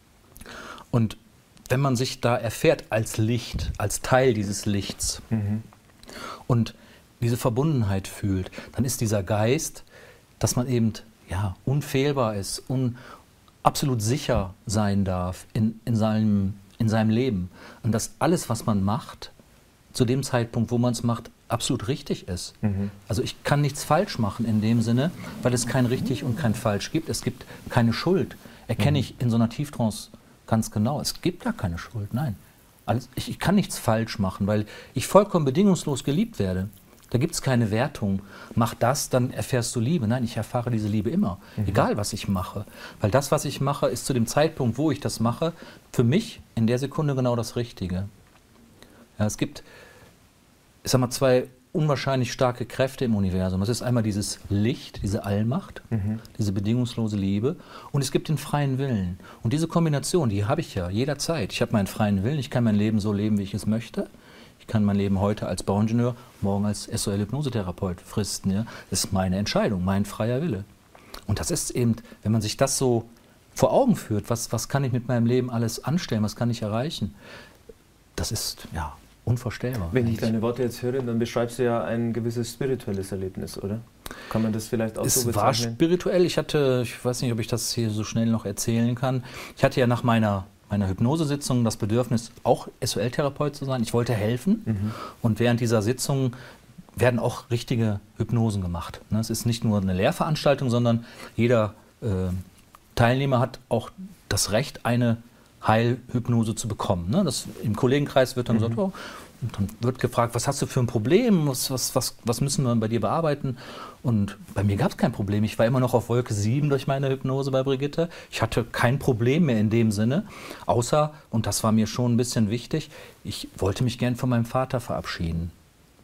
und wenn man sich da erfährt als Licht, als Teil dieses Lichts und diese Verbundenheit fühlt, dann ist dieser Geist, dass man eben unfehlbar ist und absolut sicher sein darf in seinem Leben. Und dass alles, was man macht, zu dem Zeitpunkt, wo man es macht, absolut richtig ist. Also ich kann nichts falsch machen in dem Sinne, weil es kein richtig und kein falsch gibt. Es gibt keine Schuld. Erkenne ich in so einer Tieftrance ganz genau. Es gibt gar keine Schuld, nein. Ich kann nichts falsch machen, weil ich vollkommen bedingungslos geliebt werde. Da gibt es keine Wertung. Mach das, dann erfährst du Liebe. Nein, ich erfahre diese Liebe immer, egal was ich mache. Weil das, was ich mache, ist zu dem Zeitpunkt, wo ich das mache, für mich in der Sekunde genau das Richtige. Ja, es gibt, ich sag mal, zwei unwahrscheinlich starke Kräfte im Universum. Das ist einmal dieses Licht, diese Allmacht, diese bedingungslose Liebe und es gibt den freien Willen. Und diese Kombination, die habe ich ja jederzeit. Ich habe meinen freien Willen, ich kann mein Leben so leben, wie ich es möchte. Ich kann mein Leben heute als Bauingenieur, morgen als SOL-Hypnosetherapeut fristen. Ja? Das ist meine Entscheidung, mein freier Wille. Und das ist eben, wenn man sich das so vor Augen führt, was kann ich mit meinem Leben alles anstellen, was kann ich erreichen, das ist, ja, unvorstellbar. Wenn ich deine Worte jetzt höre, dann beschreibst du ja ein gewisses spirituelles Erlebnis, oder? Kann man das vielleicht auch so bezeichnen? Es war spirituell. Ich weiß nicht, ob ich das hier so schnell noch erzählen kann. Ich hatte ja nach meiner Hypnosesitzung das Bedürfnis, auch SOL-Therapeut zu sein. Ich wollte helfen. Und während dieser Sitzung werden auch richtige Hypnosen gemacht. Es ist nicht nur eine Lehrveranstaltung, sondern jeder Teilnehmer hat auch das Recht, eine Heilhypnose zu bekommen. Im Kollegenkreis wird dann gesagt, und dann wird gefragt, was hast du für ein Problem, was müssen wir bei dir bearbeiten? Und bei mir gab es kein Problem. Ich war immer noch auf Wolke 7 durch meine Hypnose bei Brigitte. Ich hatte kein Problem mehr in dem Sinne, außer, und das war mir schon ein bisschen wichtig, ich wollte mich gern von meinem Vater verabschieden.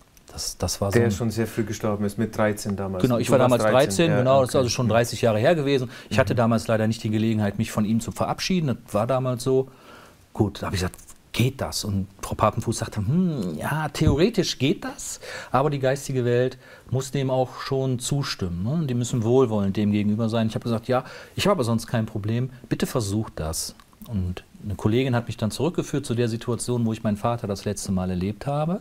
Das war so der schon sehr früh gestorben ist, mit 13 damals. Genau, ich war damals 13, genau, okay. Das ist also schon 30 Jahre her gewesen. Ich hatte damals leider nicht die Gelegenheit, mich von ihm zu verabschieden, das war damals so. Gut, da habe ich gesagt, geht das? Und Frau Papenfuß sagte, ja, theoretisch geht das, aber die geistige Welt muss dem auch schon zustimmen. Ne? Die müssen wohlwollend dem gegenüber sein. Ich habe gesagt, ja, ich habe aber sonst kein Problem, bitte versucht das. Und eine Kollegin hat mich dann zurückgeführt zu der Situation, wo ich meinen Vater das letzte Mal erlebt habe.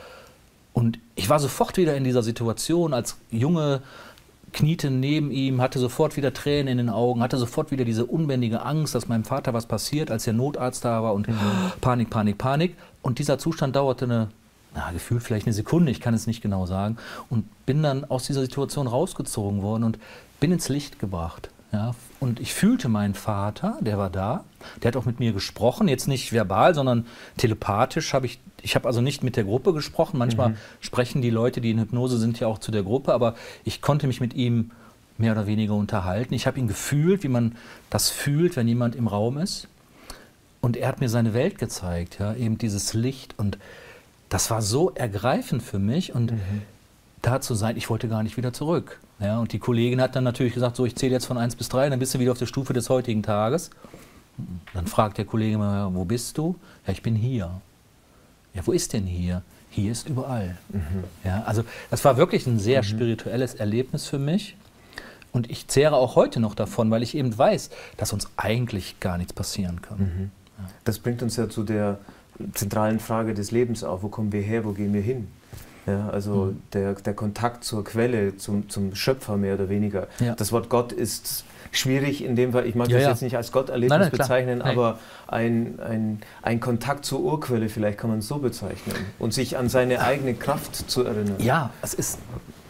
Und ich war sofort wieder in dieser Situation, als Junge kniete neben ihm, hatte sofort wieder Tränen in den Augen, hatte sofort wieder diese unbändige Angst, dass meinem Vater was passiert, als der Notarzt da war und Panik, Panik, Panik. Und dieser Zustand dauerte gefühlt vielleicht eine Sekunde, ich kann es nicht genau sagen. Und bin dann aus dieser Situation rausgezogen worden und bin ins Licht gebracht. Ja, und ich fühlte meinen Vater, der war da, der hat auch mit mir gesprochen, jetzt nicht verbal, sondern telepathisch ich habe also nicht mit der Gruppe gesprochen, manchmal sprechen die Leute, die in Hypnose sind, ja auch zu der Gruppe, aber ich konnte mich mit ihm mehr oder weniger unterhalten. Ich habe ihn gefühlt, wie man das fühlt, wenn jemand im Raum ist. Und er hat mir seine Welt gezeigt, ja, eben dieses Licht. Und das war so ergreifend für mich und da zu sein, ich wollte gar nicht wieder zurück. Ja, und die Kollegin hat dann natürlich gesagt, so, ich zähle jetzt von 1 bis 3, dann bist du wieder auf der Stufe des heutigen Tages. Dann fragt der Kollege mal, wo bist du? Ja, ich bin hier. Ja, wo ist denn hier? Hier ist überall. Ja, also das war wirklich ein sehr spirituelles Erlebnis für mich. Und ich zehre auch heute noch davon, weil ich eben weiß, dass uns eigentlich gar nichts passieren kann. Ja. Das bringt uns ja zu der zentralen Frage des Lebens auf. Wo kommen wir her, wo gehen wir hin? Ja, also der Kontakt zur Quelle, zum Schöpfer mehr oder weniger. Ja. Das Wort Gott ist schwierig in dem Fall, ich mag das jetzt nicht als Gotterlebnis bezeichnen, aber ein Kontakt zur Urquelle, vielleicht kann man es so bezeichnen, und sich an seine eigene Kraft zu erinnern. Ja, es ist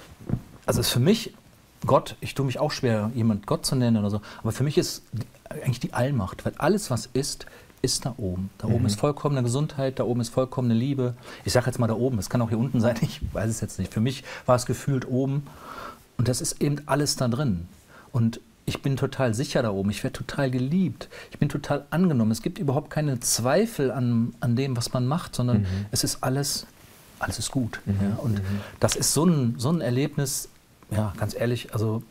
für mich Gott, ich tue mich auch schwer, jemand Gott zu nennen oder so, aber für mich ist eigentlich die Allmacht, weil alles, was ist da oben. Da oben ist vollkommene Gesundheit, da oben ist vollkommene Liebe. Ich sage jetzt mal da oben, es kann auch hier unten sein, ich weiß es jetzt nicht. Für mich war es gefühlt oben und das ist eben alles da drin. Und ich bin total sicher da oben, ich werde total geliebt, ich bin total angenommen. Es gibt überhaupt keine Zweifel an dem, was man macht, sondern es ist alles ist gut. Ja? Und das ist so ein Erlebnis, ja, ganz ehrlich, also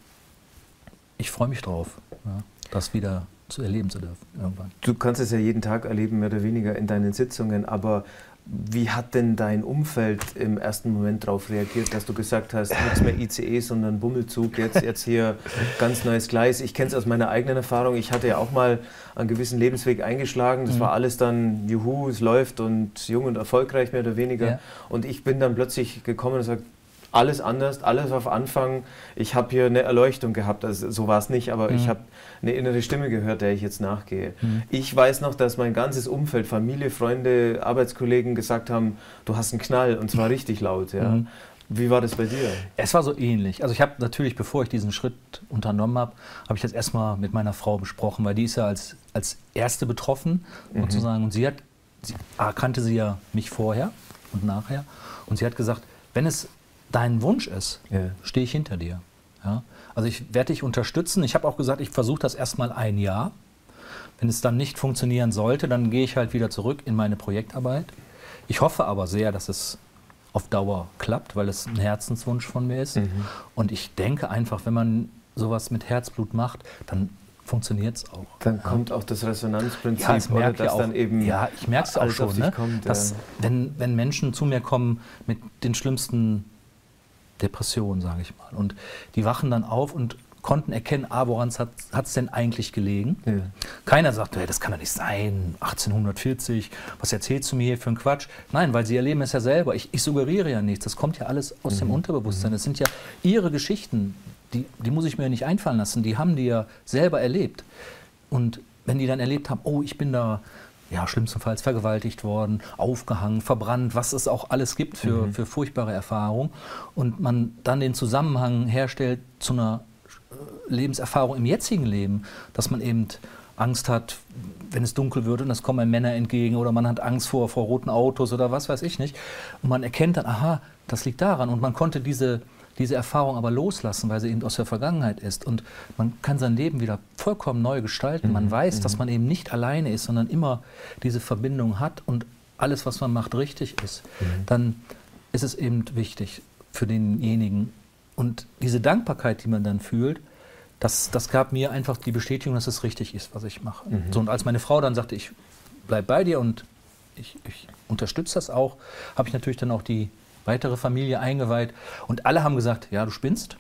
ich freue mich drauf, ja, das wieder zu erleben zu dürfen irgendwann. Du kannst es ja jeden Tag erleben, mehr oder weniger in deinen Sitzungen, aber wie hat denn dein Umfeld im ersten Moment darauf reagiert, dass du gesagt hast, nichts mehr ICE, sondern Bummelzug, jetzt hier ganz neues Gleis? Ich kenne es aus meiner eigenen Erfahrung, ich hatte ja auch mal einen gewissen Lebensweg eingeschlagen, das war alles dann, juhu, es läuft und jung und erfolgreich mehr oder weniger. Ja. Und ich bin dann plötzlich gekommen und gesagt, alles anders, alles auf Anfang. Ich habe hier eine Erleuchtung gehabt, also so war es nicht, aber ich habe eine innere Stimme gehört, der ich jetzt nachgehe. Ich weiß noch, dass mein ganzes Umfeld, Familie, Freunde, Arbeitskollegen gesagt haben, du hast einen Knall und zwar richtig laut. Ja. Wie war das bei dir? Es war so ähnlich. Also ich habe natürlich, bevor ich diesen Schritt unternommen habe, habe ich das erstmal mit meiner Frau besprochen, weil die ist ja als Erste betroffen sozusagen und sie kannte sie ja mich vorher und nachher und sie hat gesagt, wenn es dein Wunsch ist, stehe ich hinter dir. Ja? Also ich werde dich unterstützen. Ich habe auch gesagt, ich versuche das erstmal ein Jahr. Wenn es dann nicht funktionieren sollte, dann gehe ich halt wieder zurück in meine Projektarbeit. Ich hoffe aber sehr, dass es auf Dauer klappt, weil es ein Herzenswunsch von mir ist. Und ich denke einfach, wenn man sowas mit Herzblut macht, dann funktioniert es auch. Dann kommt auch das Resonanzprinzip, ja, das merke dass dann eben ja, ich merke es auch schon, ne? Kommt, dass, wenn Menschen zu mir kommen mit den schlimmsten Depression, sage ich mal. Und die wachen dann auf und konnten erkennen, woran hat es denn eigentlich gelegen? Ja. Keiner sagt, hey, das kann doch nicht sein, 1840, was erzählst du mir hier für einen Quatsch? Nein, weil sie erleben es ja selber. Ich suggeriere ja nichts, das kommt ja alles aus dem Unterbewusstsein. Das sind ja ihre Geschichten, die muss ich mir ja nicht einfallen lassen, die haben die ja selber erlebt. Und wenn die dann erlebt haben, oh, ich bin da schlimmstenfalls vergewaltigt worden, aufgehangen, verbrannt, was es auch alles gibt für furchtbare Erfahrungen. Und man dann den Zusammenhang herstellt zu einer Lebenserfahrung im jetzigen Leben, dass man eben Angst hat, wenn es dunkel wird und es kommen einem Männer entgegen oder man hat Angst vor roten Autos oder was weiß ich nicht. Und man erkennt dann, aha, das liegt daran. Und man konnte diese Erfahrung aber loslassen, weil sie eben aus der Vergangenheit ist. Und man kann sein Leben wieder vollkommen neu gestalten. Man weiß, dass man eben nicht alleine ist, sondern immer diese Verbindung hat und alles, was man macht, richtig ist. Dann ist es eben wichtig für denjenigen. Und diese Dankbarkeit, die man dann fühlt, das gab mir einfach die Bestätigung, dass es richtig ist, was ich mache. So, und als meine Frau dann sagte, ich bleibe bei dir und ich unterstütze das auch, habe ich natürlich dann auch die weitere Familie eingeweiht. Und alle haben gesagt, ja, du spinnst.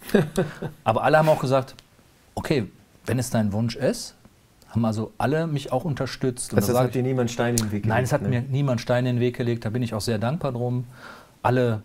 Aber alle haben auch gesagt, okay, wenn es dein Wunsch ist, haben also alle mich auch unterstützt. Also das hat dir niemand Stein in den Weg gelegt? Nein, es hat mir niemand Stein in den Weg gelegt. Da bin ich auch sehr dankbar drum. Alle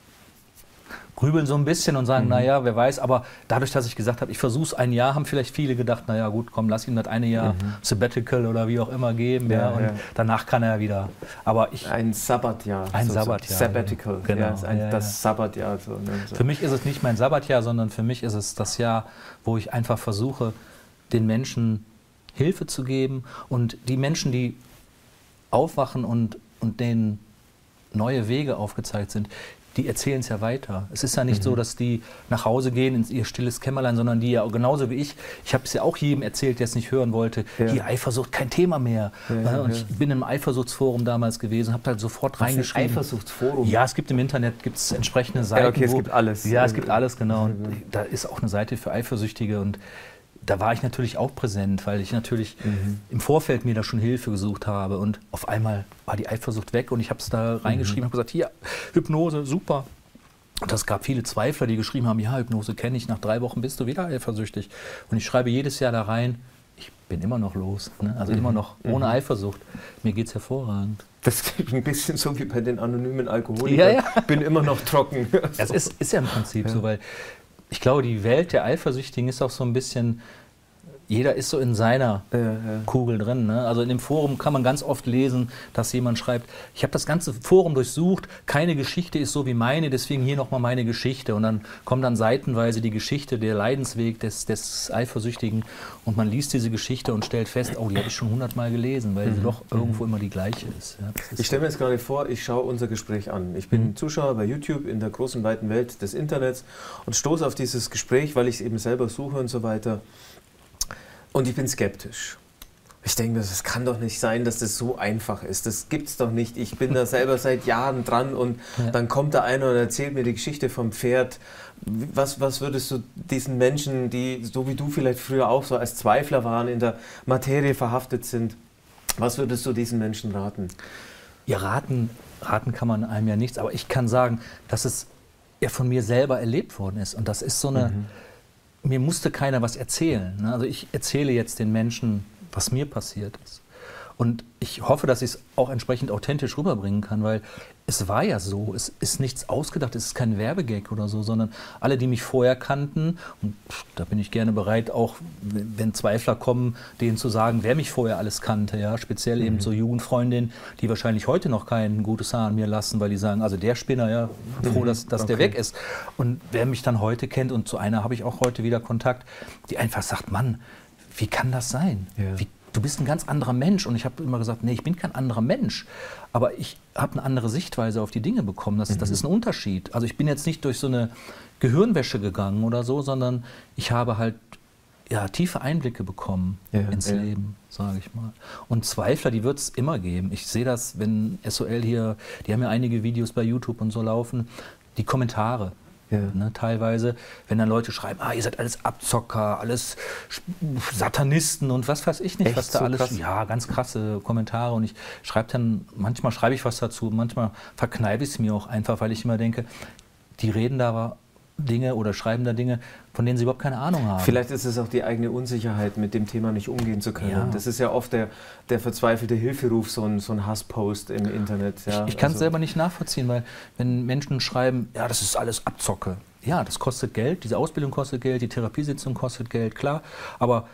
grübeln so ein bisschen und sagen, naja, wer weiß. Aber dadurch, dass ich gesagt habe, ich versuche es ein Jahr, haben vielleicht viele gedacht, naja gut, komm, lass ihm das eine Jahr Sabbatical oder wie auch immer geben. Und danach kann er wieder. Aber ein Sabbatjahr. Ein Sabbatjahr. Sabbatical. Genau. Das Sabbatjahr. So. Für mich ist es nicht mein Sabbatjahr, sondern für mich ist es das Jahr, wo ich einfach versuche, den Menschen Hilfe zu geben. Und die Menschen, die aufwachen und denen neue Wege aufgezeigt sind, die erzählen es ja weiter. Es ist ja nicht so, dass die nach Hause gehen in ihr stilles Kämmerlein, sondern die ja genauso wie ich habe es ja auch jedem erzählt, der es nicht hören wollte, hier Eifersucht, kein Thema mehr. Ich bin im Eifersuchtsforum damals gewesen, habe da sofort reingeschrieben. Eifersuchtsforum? Ja, es gibt im Internet entsprechende Seiten. Ja, okay, es gibt alles. Ja, es gibt alles, genau. Und da ist auch eine Seite für Eifersüchtige und da war ich natürlich auch präsent, weil ich natürlich im Vorfeld mir da schon Hilfe gesucht habe und auf einmal war die Eifersucht weg und ich habe es da reingeschrieben, habe gesagt, hier, Hypnose, super. Und es gab viele Zweifler, die geschrieben haben, ja, Hypnose kenne ich, nach 3 Wochen bist du wieder eifersüchtig. Und ich schreibe jedes Jahr da rein, ich bin immer noch los. Ne? Also immer noch ohne Eifersucht. Mir geht es hervorragend. Das klingt ein bisschen so wie bei den anonymen Alkoholikern. Ja. Bin immer noch trocken. Das ist ja im Prinzip so, weil ich glaube, die Welt der Eifersüchtigen ist auch so ein bisschen, jeder ist so in seiner Kugel drin. Ne? Also in dem Forum kann man ganz oft lesen, dass jemand schreibt, ich habe das ganze Forum durchsucht, keine Geschichte ist so wie meine, deswegen hier nochmal meine Geschichte. Und dann kommt dann seitenweise die Geschichte, der Leidensweg des Eifersüchtigen und man liest diese Geschichte und stellt fest, oh, die habe ich schon 100-mal gelesen, weil sie doch irgendwo immer die gleiche ist. Ja, ich stelle mir jetzt gerade vor, ich schaue unser Gespräch an. Ich bin Zuschauer bei YouTube in der großen, weiten Welt des Internets und stoße auf dieses Gespräch, weil ich es eben selber suche und so weiter. Und ich bin skeptisch. Ich denke mir, das kann doch nicht sein, dass das so einfach ist. Das gibt's doch nicht. Ich bin da selber seit Jahren dran und dann kommt da einer und erzählt mir die Geschichte vom Pferd. Was würdest du diesen Menschen, die so wie du vielleicht früher auch so als Zweifler waren, in der Materie verhaftet sind, was würdest du diesen Menschen raten? Ja, raten kann man einem ja nichts, aber ich kann sagen, dass es ja von mir selber erlebt worden ist. Und das ist so eine... Mir musste keiner was erzählen. Ne? Also ich erzähle jetzt den Menschen, was mir passiert ist. Und ich hoffe, dass ich es auch entsprechend authentisch rüberbringen kann, weil es war ja so, es ist nichts ausgedacht, es ist kein Werbegag oder so, sondern alle, die mich vorher kannten, und da bin ich gerne bereit, auch wenn Zweifler kommen, denen zu sagen, wer mich vorher alles kannte, ja, speziell eben so Jugendfreundinnen, die wahrscheinlich heute noch kein gutes Haar an mir lassen, weil die sagen, also der Spinner, ja, froh, dass der weg ist. Und wer mich dann heute kennt, und zu einer habe ich auch heute wieder Kontakt, die einfach sagt, Mann, wie kann das sein? Ja. Du bist ein ganz anderer Mensch. Und ich habe immer gesagt, nee, ich bin kein anderer Mensch. Aber ich habe eine andere Sichtweise auf die Dinge bekommen. Das ist ein Unterschied. Also ich bin jetzt nicht durch so eine Gehirnwäsche gegangen oder so, sondern ich habe halt tiefe Einblicke bekommen ins Leben, sage ich mal. Und Zweifler, die wird es immer geben. Ich sehe das, wenn SOL hier, die haben ja einige Videos bei YouTube und so laufen, die Kommentare. Ja. Ne, teilweise, wenn dann Leute schreiben, ihr seid alles Abzocker, alles Satanisten und was weiß ich nicht, was da so alles. Krass? Ja, ganz krasse Kommentare und ich schreibe dann, manchmal schreibe ich was dazu, manchmal verkneife ich es mir auch einfach, weil ich immer denke, die reden da Dinge oder schreiben da Dinge, von denen sie überhaupt keine Ahnung haben. Vielleicht ist es auch die eigene Unsicherheit, mit dem Thema nicht umgehen zu können. Ja. Das ist ja oft der verzweifelte Hilferuf, so ein Hasspost im Internet. Ja, ich kann es selber nicht nachvollziehen, weil wenn Menschen schreiben, ja, das ist alles Abzocke. Ja, das kostet Geld, diese Ausbildung kostet Geld, die Therapiesitzung kostet Geld, klar. Aber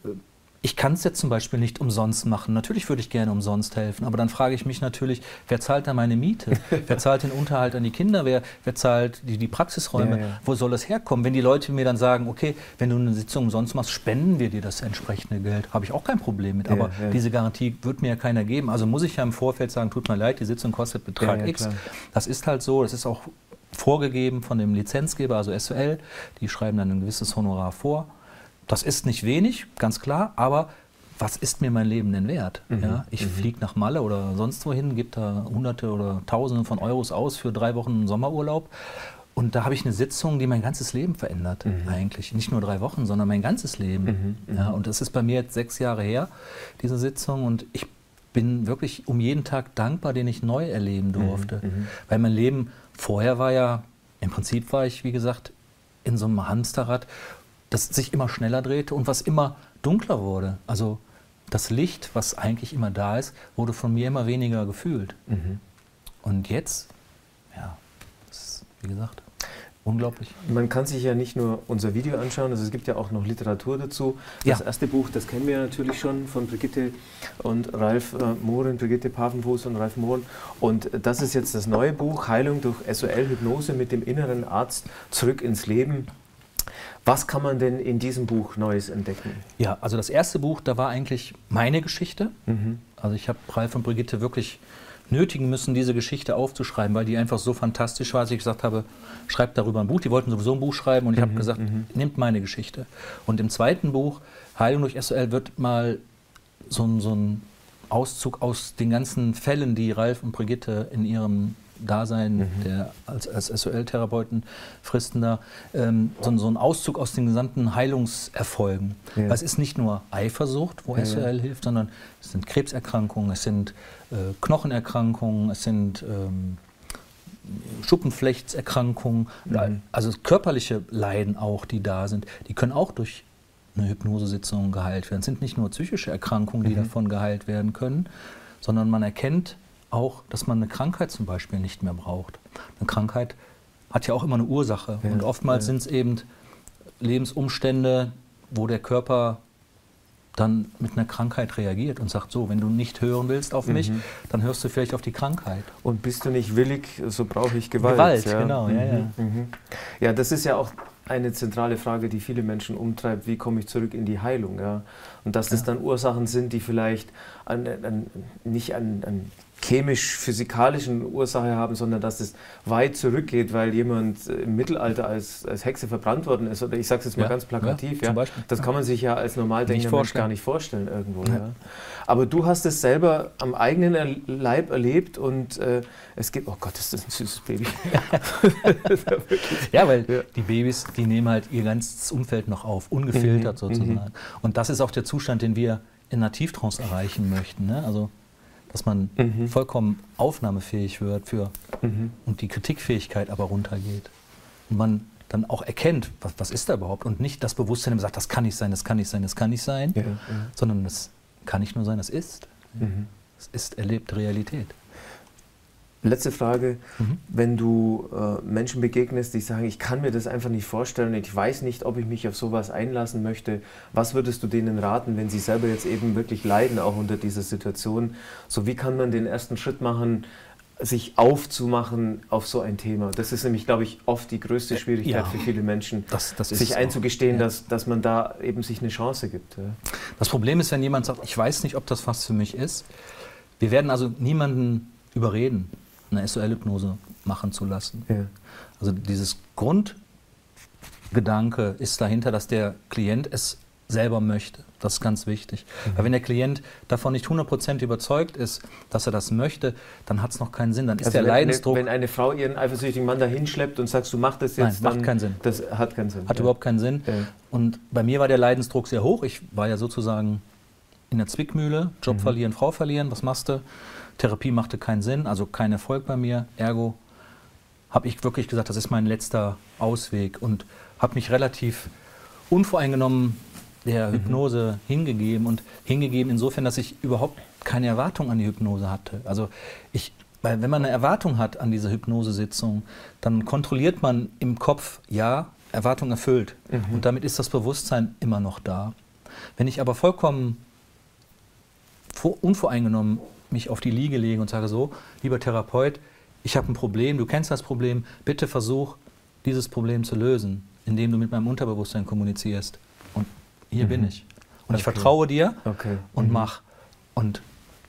ich kann es jetzt zum Beispiel nicht umsonst machen. Natürlich würde ich gerne umsonst helfen, aber dann frage ich mich natürlich, wer zahlt da meine Miete? Wer zahlt den Unterhalt an die Kinder? Wer zahlt die Praxisräume? Ja. Wo soll das herkommen? Wenn die Leute mir dann sagen, okay, wenn du eine Sitzung umsonst machst, spenden wir dir das entsprechende Geld. Habe ich auch kein Problem mit, aber diese Garantie wird mir ja keiner geben. Also muss ich ja im Vorfeld sagen, tut mir leid, die Sitzung kostet Betrag X. Klar. Das ist halt so, das ist auch vorgegeben von dem Lizenzgeber, also SOL. Die schreiben dann ein gewisses Honorar vor. Das ist nicht wenig, ganz klar, aber was ist mir mein Leben denn wert? Ja, ich fliege nach Malle oder sonst wohin, gebe da Hunderte oder Tausende von Euros aus für 3 Wochen Sommerurlaub und da habe ich eine Sitzung, die mein ganzes Leben verändert eigentlich. Nicht nur 3 Wochen, sondern mein ganzes Leben. Ja, und das ist bei mir jetzt 6 Jahre her, diese Sitzung, und ich bin wirklich um jeden Tag dankbar, den ich neu erleben durfte. Weil mein Leben vorher war ja, im Prinzip war ich, wie gesagt, in so einem Hamsterrad, das sich immer schneller drehte und was immer dunkler wurde. Also das Licht, was eigentlich immer da ist, wurde von mir immer weniger gefühlt. Und jetzt, ja, das ist, wie gesagt, unglaublich. Man kann sich ja nicht nur unser Video anschauen, also es gibt ja auch noch Literatur dazu. Das erste Buch, das kennen wir natürlich schon von Brigitte und Ralf Mohren, Brigitte Papenfuß und Ralf Mohren. Und das ist jetzt das neue Buch, Heilung durch SOL-Hypnose mit dem inneren Arzt zurück ins Leben. Was kann man denn in diesem Buch Neues entdecken? Ja, also das erste Buch, da war eigentlich meine Geschichte. Also ich habe Ralf und Brigitte wirklich nötigen müssen, diese Geschichte aufzuschreiben, weil die einfach so fantastisch war, dass ich gesagt habe, schreibt darüber ein Buch. Die wollten sowieso ein Buch schreiben und ich habe gesagt, nehmt meine Geschichte. Und im zweiten Buch, Heilung durch SOL, wird mal so ein Auszug aus den ganzen Fällen, die Ralf und Brigitte in ihrem Dasein als SOL-Therapeuten fristen da, so ein Auszug aus den gesamten Heilungserfolgen. Ja. Es ist nicht nur Eifersucht, wo SOL hilft, sondern es sind Krebserkrankungen, es sind Knochenerkrankungen, es sind Schuppenflechtserkrankungen, also körperliche Leiden auch, die da sind, die können auch durch eine Hypnosesitzung geheilt werden. Es sind nicht nur psychische Erkrankungen, die davon geheilt werden können, sondern man erkennt auch, dass man eine Krankheit zum Beispiel nicht mehr braucht. Eine Krankheit hat ja auch immer eine Ursache. Ja, und oftmals sind es eben Lebensumstände, wo der Körper dann mit einer Krankheit reagiert und sagt, so, wenn du nicht hören willst auf mich, dann hörst du vielleicht auf die Krankheit. Und bist du nicht willig, so brauche ich Gewalt. Gewalt, ja. Genau. Ja, das ist ja auch eine zentrale Frage, die viele Menschen umtreibt, wie komme ich zurück in die Heilung? Ja? Und dass das dann Ursachen sind, die vielleicht nicht an chemisch-physikalischen Ursache haben, sondern dass es weit zurückgeht, weil jemand im Mittelalter als Hexe verbrannt worden ist. Oder ich sage es jetzt mal ganz plakativ. Ja, das kann man sich ja als normal denkender Mensch gar nicht vorstellen irgendwo. Ja. Ja. Aber du hast es selber am eigenen Leib erlebt und es gibt, oh Gott, ist das ein süßes Baby. Ja, weil die Babys, die nehmen halt ihr ganzes Umfeld noch auf, ungefiltert sozusagen. Und das ist auch der Zustand, den wir in einer Tieftrance erreichen möchten. Ne? Also dass man vollkommen aufnahmefähig wird und die Kritikfähigkeit aber runtergeht. Und man dann auch erkennt, was ist da überhaupt? Und nicht das Bewusstsein sagt, das kann nicht sein, das kann nicht sein, das kann nicht sein, sondern das kann nicht nur sein, das ist. Es ist erlebte Realität. Letzte Frage, wenn du Menschen begegnest, die sagen, ich kann mir das einfach nicht vorstellen, ich weiß nicht, ob ich mich auf sowas einlassen möchte, was würdest du denen raten, wenn sie selber jetzt eben wirklich leiden, auch unter dieser Situation? So, wie kann man den ersten Schritt machen, sich aufzumachen auf so ein Thema? Das ist nämlich, glaube ich, oft die größte Schwierigkeit für viele Menschen, sich einzugestehen, dass man da eben sich eine Chance gibt. Ja. Das Problem ist, wenn jemand sagt, ich weiß nicht, ob das was für mich ist. Wir werden also niemanden überreden, eine SOL-Hypnose machen zu lassen. Ja. Also dieses Grundgedanke ist dahinter, dass der Klient es selber möchte. Das ist ganz wichtig. Weil wenn der Klient davon nicht 100% überzeugt ist, dass er das möchte, dann hat es noch keinen Sinn. Dann ist also der Leidensdruck... Wenn eine Frau ihren eifersüchtigen Mann da hinschleppt und sagt, du mach das jetzt, nein, macht keinen Sinn. Das hat keinen Sinn. Hat überhaupt keinen Sinn. Ja. Und bei mir war der Leidensdruck sehr hoch. Ich war ja sozusagen in der Zwickmühle. Job verlieren, Frau verlieren. Was machst du? Therapie machte keinen Sinn, also kein Erfolg bei mir. Ergo habe ich wirklich gesagt, das ist mein letzter Ausweg und habe mich relativ unvoreingenommen der Hypnose hingegeben und hingegeben insofern, dass ich überhaupt keine Erwartung an die Hypnose hatte. Also weil wenn man eine Erwartung hat an diese Hypnosesitzung, dann kontrolliert man im Kopf, ja, Erwartung erfüllt und damit ist das Bewusstsein immer noch da. Wenn ich aber vollkommen unvoreingenommen mich auf die Liege lege und sage so, lieber Therapeut, ich habe ein Problem, du kennst das Problem, bitte versuch, dieses Problem zu lösen, indem du mit meinem Unterbewusstsein kommunizierst. Und hier bin ich. Und ich vertraue dir und mach. Und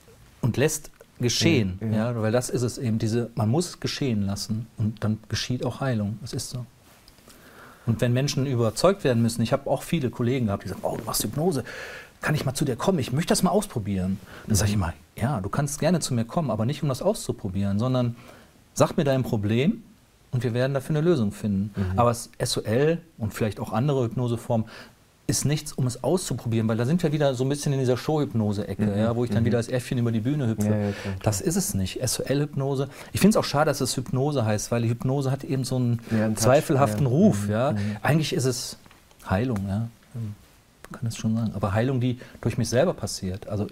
lässt geschehen. Ja, weil das ist es eben, man muss es geschehen lassen und dann geschieht auch Heilung. Das ist so. Und wenn Menschen überzeugt werden müssen, ich habe auch viele Kollegen gehabt, die sagen, oh, du machst Hypnose, kann ich mal zu dir kommen, ich möchte das mal ausprobieren. Dann sage ich immer, ja, du kannst gerne zu mir kommen, aber nicht um das auszuprobieren, sondern sag mir dein Problem und wir werden dafür eine Lösung finden. Aber das SOL und vielleicht auch andere Hypnoseformen ist nichts, um es auszuprobieren, weil da sind wir wieder so ein bisschen in dieser Show-Hypnose-Ecke, wo ich dann wieder als Äffchen über die Bühne hüpfe. Ja, klar. Das ist es nicht. SOL-Hypnose. Ich finde es auch schade, dass es Hypnose heißt, weil die Hypnose hat eben so einen zweifelhaften Ruf. Ja. Eigentlich ist es Heilung, ja. Man kann es schon sagen. Aber Heilung, die durch mich selber passiert. Also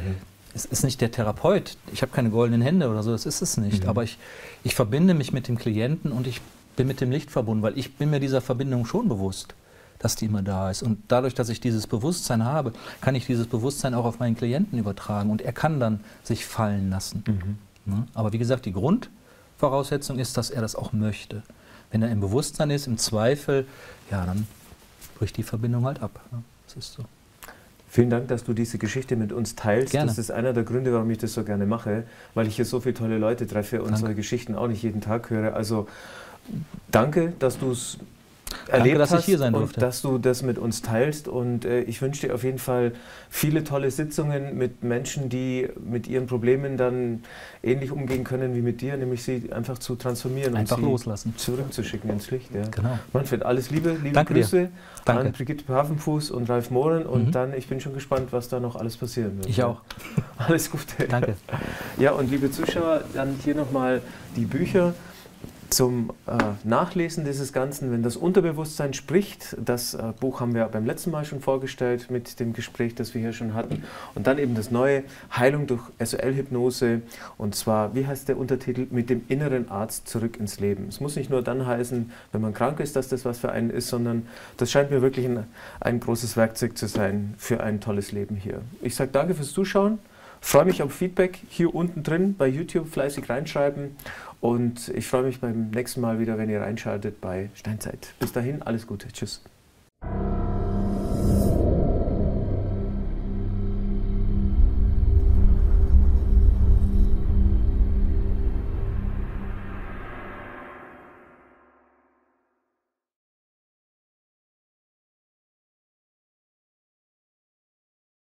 es ist nicht der Therapeut, ich habe keine goldenen Hände oder so, das ist es nicht. Aber ich verbinde mich mit dem Klienten und ich bin mit dem Licht verbunden, weil ich bin mir dieser Verbindung schon bewusst, dass die immer da ist. Und dadurch, dass ich dieses Bewusstsein habe, kann ich dieses Bewusstsein auch auf meinen Klienten übertragen und er kann dann sich fallen lassen. Aber wie gesagt, die Grundvoraussetzung ist, dass er das auch möchte. Wenn er im Bewusstsein ist, im Zweifel, ja, dann bricht die Verbindung halt ab. Das ist so. Vielen Dank, dass du diese Geschichte mit uns teilst. Gerne. Das ist einer der Gründe, warum ich das so gerne mache, weil ich hier so viele tolle Leute treffe und solche Geschichten auch nicht jeden Tag höre. Also danke, dass du es erlebt hast, dass ich hier sein durfte. Und dass du das mit uns teilst. Und ich wünsche dir auf jeden Fall viele tolle Sitzungen mit Menschen, die mit ihren Problemen dann ähnlich umgehen können wie mit dir, nämlich sie einfach zu transformieren einfach und sie loslassen, zurückzuschicken ins Licht. Ja. Genau. Manfred, alles Liebe Danke Grüße dir. an Brigitte Pavenfuß und Ralf Mohren und dann, ich bin schon gespannt, was da noch alles passieren wird. Ich auch. Alles Gute. Danke. Ja, und liebe Zuschauer, dann hier nochmal die Bücher. Zum Nachlesen dieses Ganzen, wenn das Unterbewusstsein spricht, das Buch haben wir beim letzten Mal schon vorgestellt mit dem Gespräch, das wir hier schon hatten. Und dann eben das neue, Heilung durch SOL-Hypnose. Und zwar, wie heißt der Untertitel? Mit dem inneren Arzt zurück ins Leben. Es muss nicht nur dann heißen, wenn man krank ist, dass das was für einen ist, sondern das scheint mir wirklich ein großes Werkzeug zu sein für ein tolles Leben hier. Ich sage danke fürs Zuschauen. Freue mich auf Feedback hier unten drin bei YouTube, fleißig reinschreiben und ich freue mich beim nächsten Mal wieder, wenn ihr reinschaltet bei Steinzeit. Bis dahin, alles Gute, tschüss.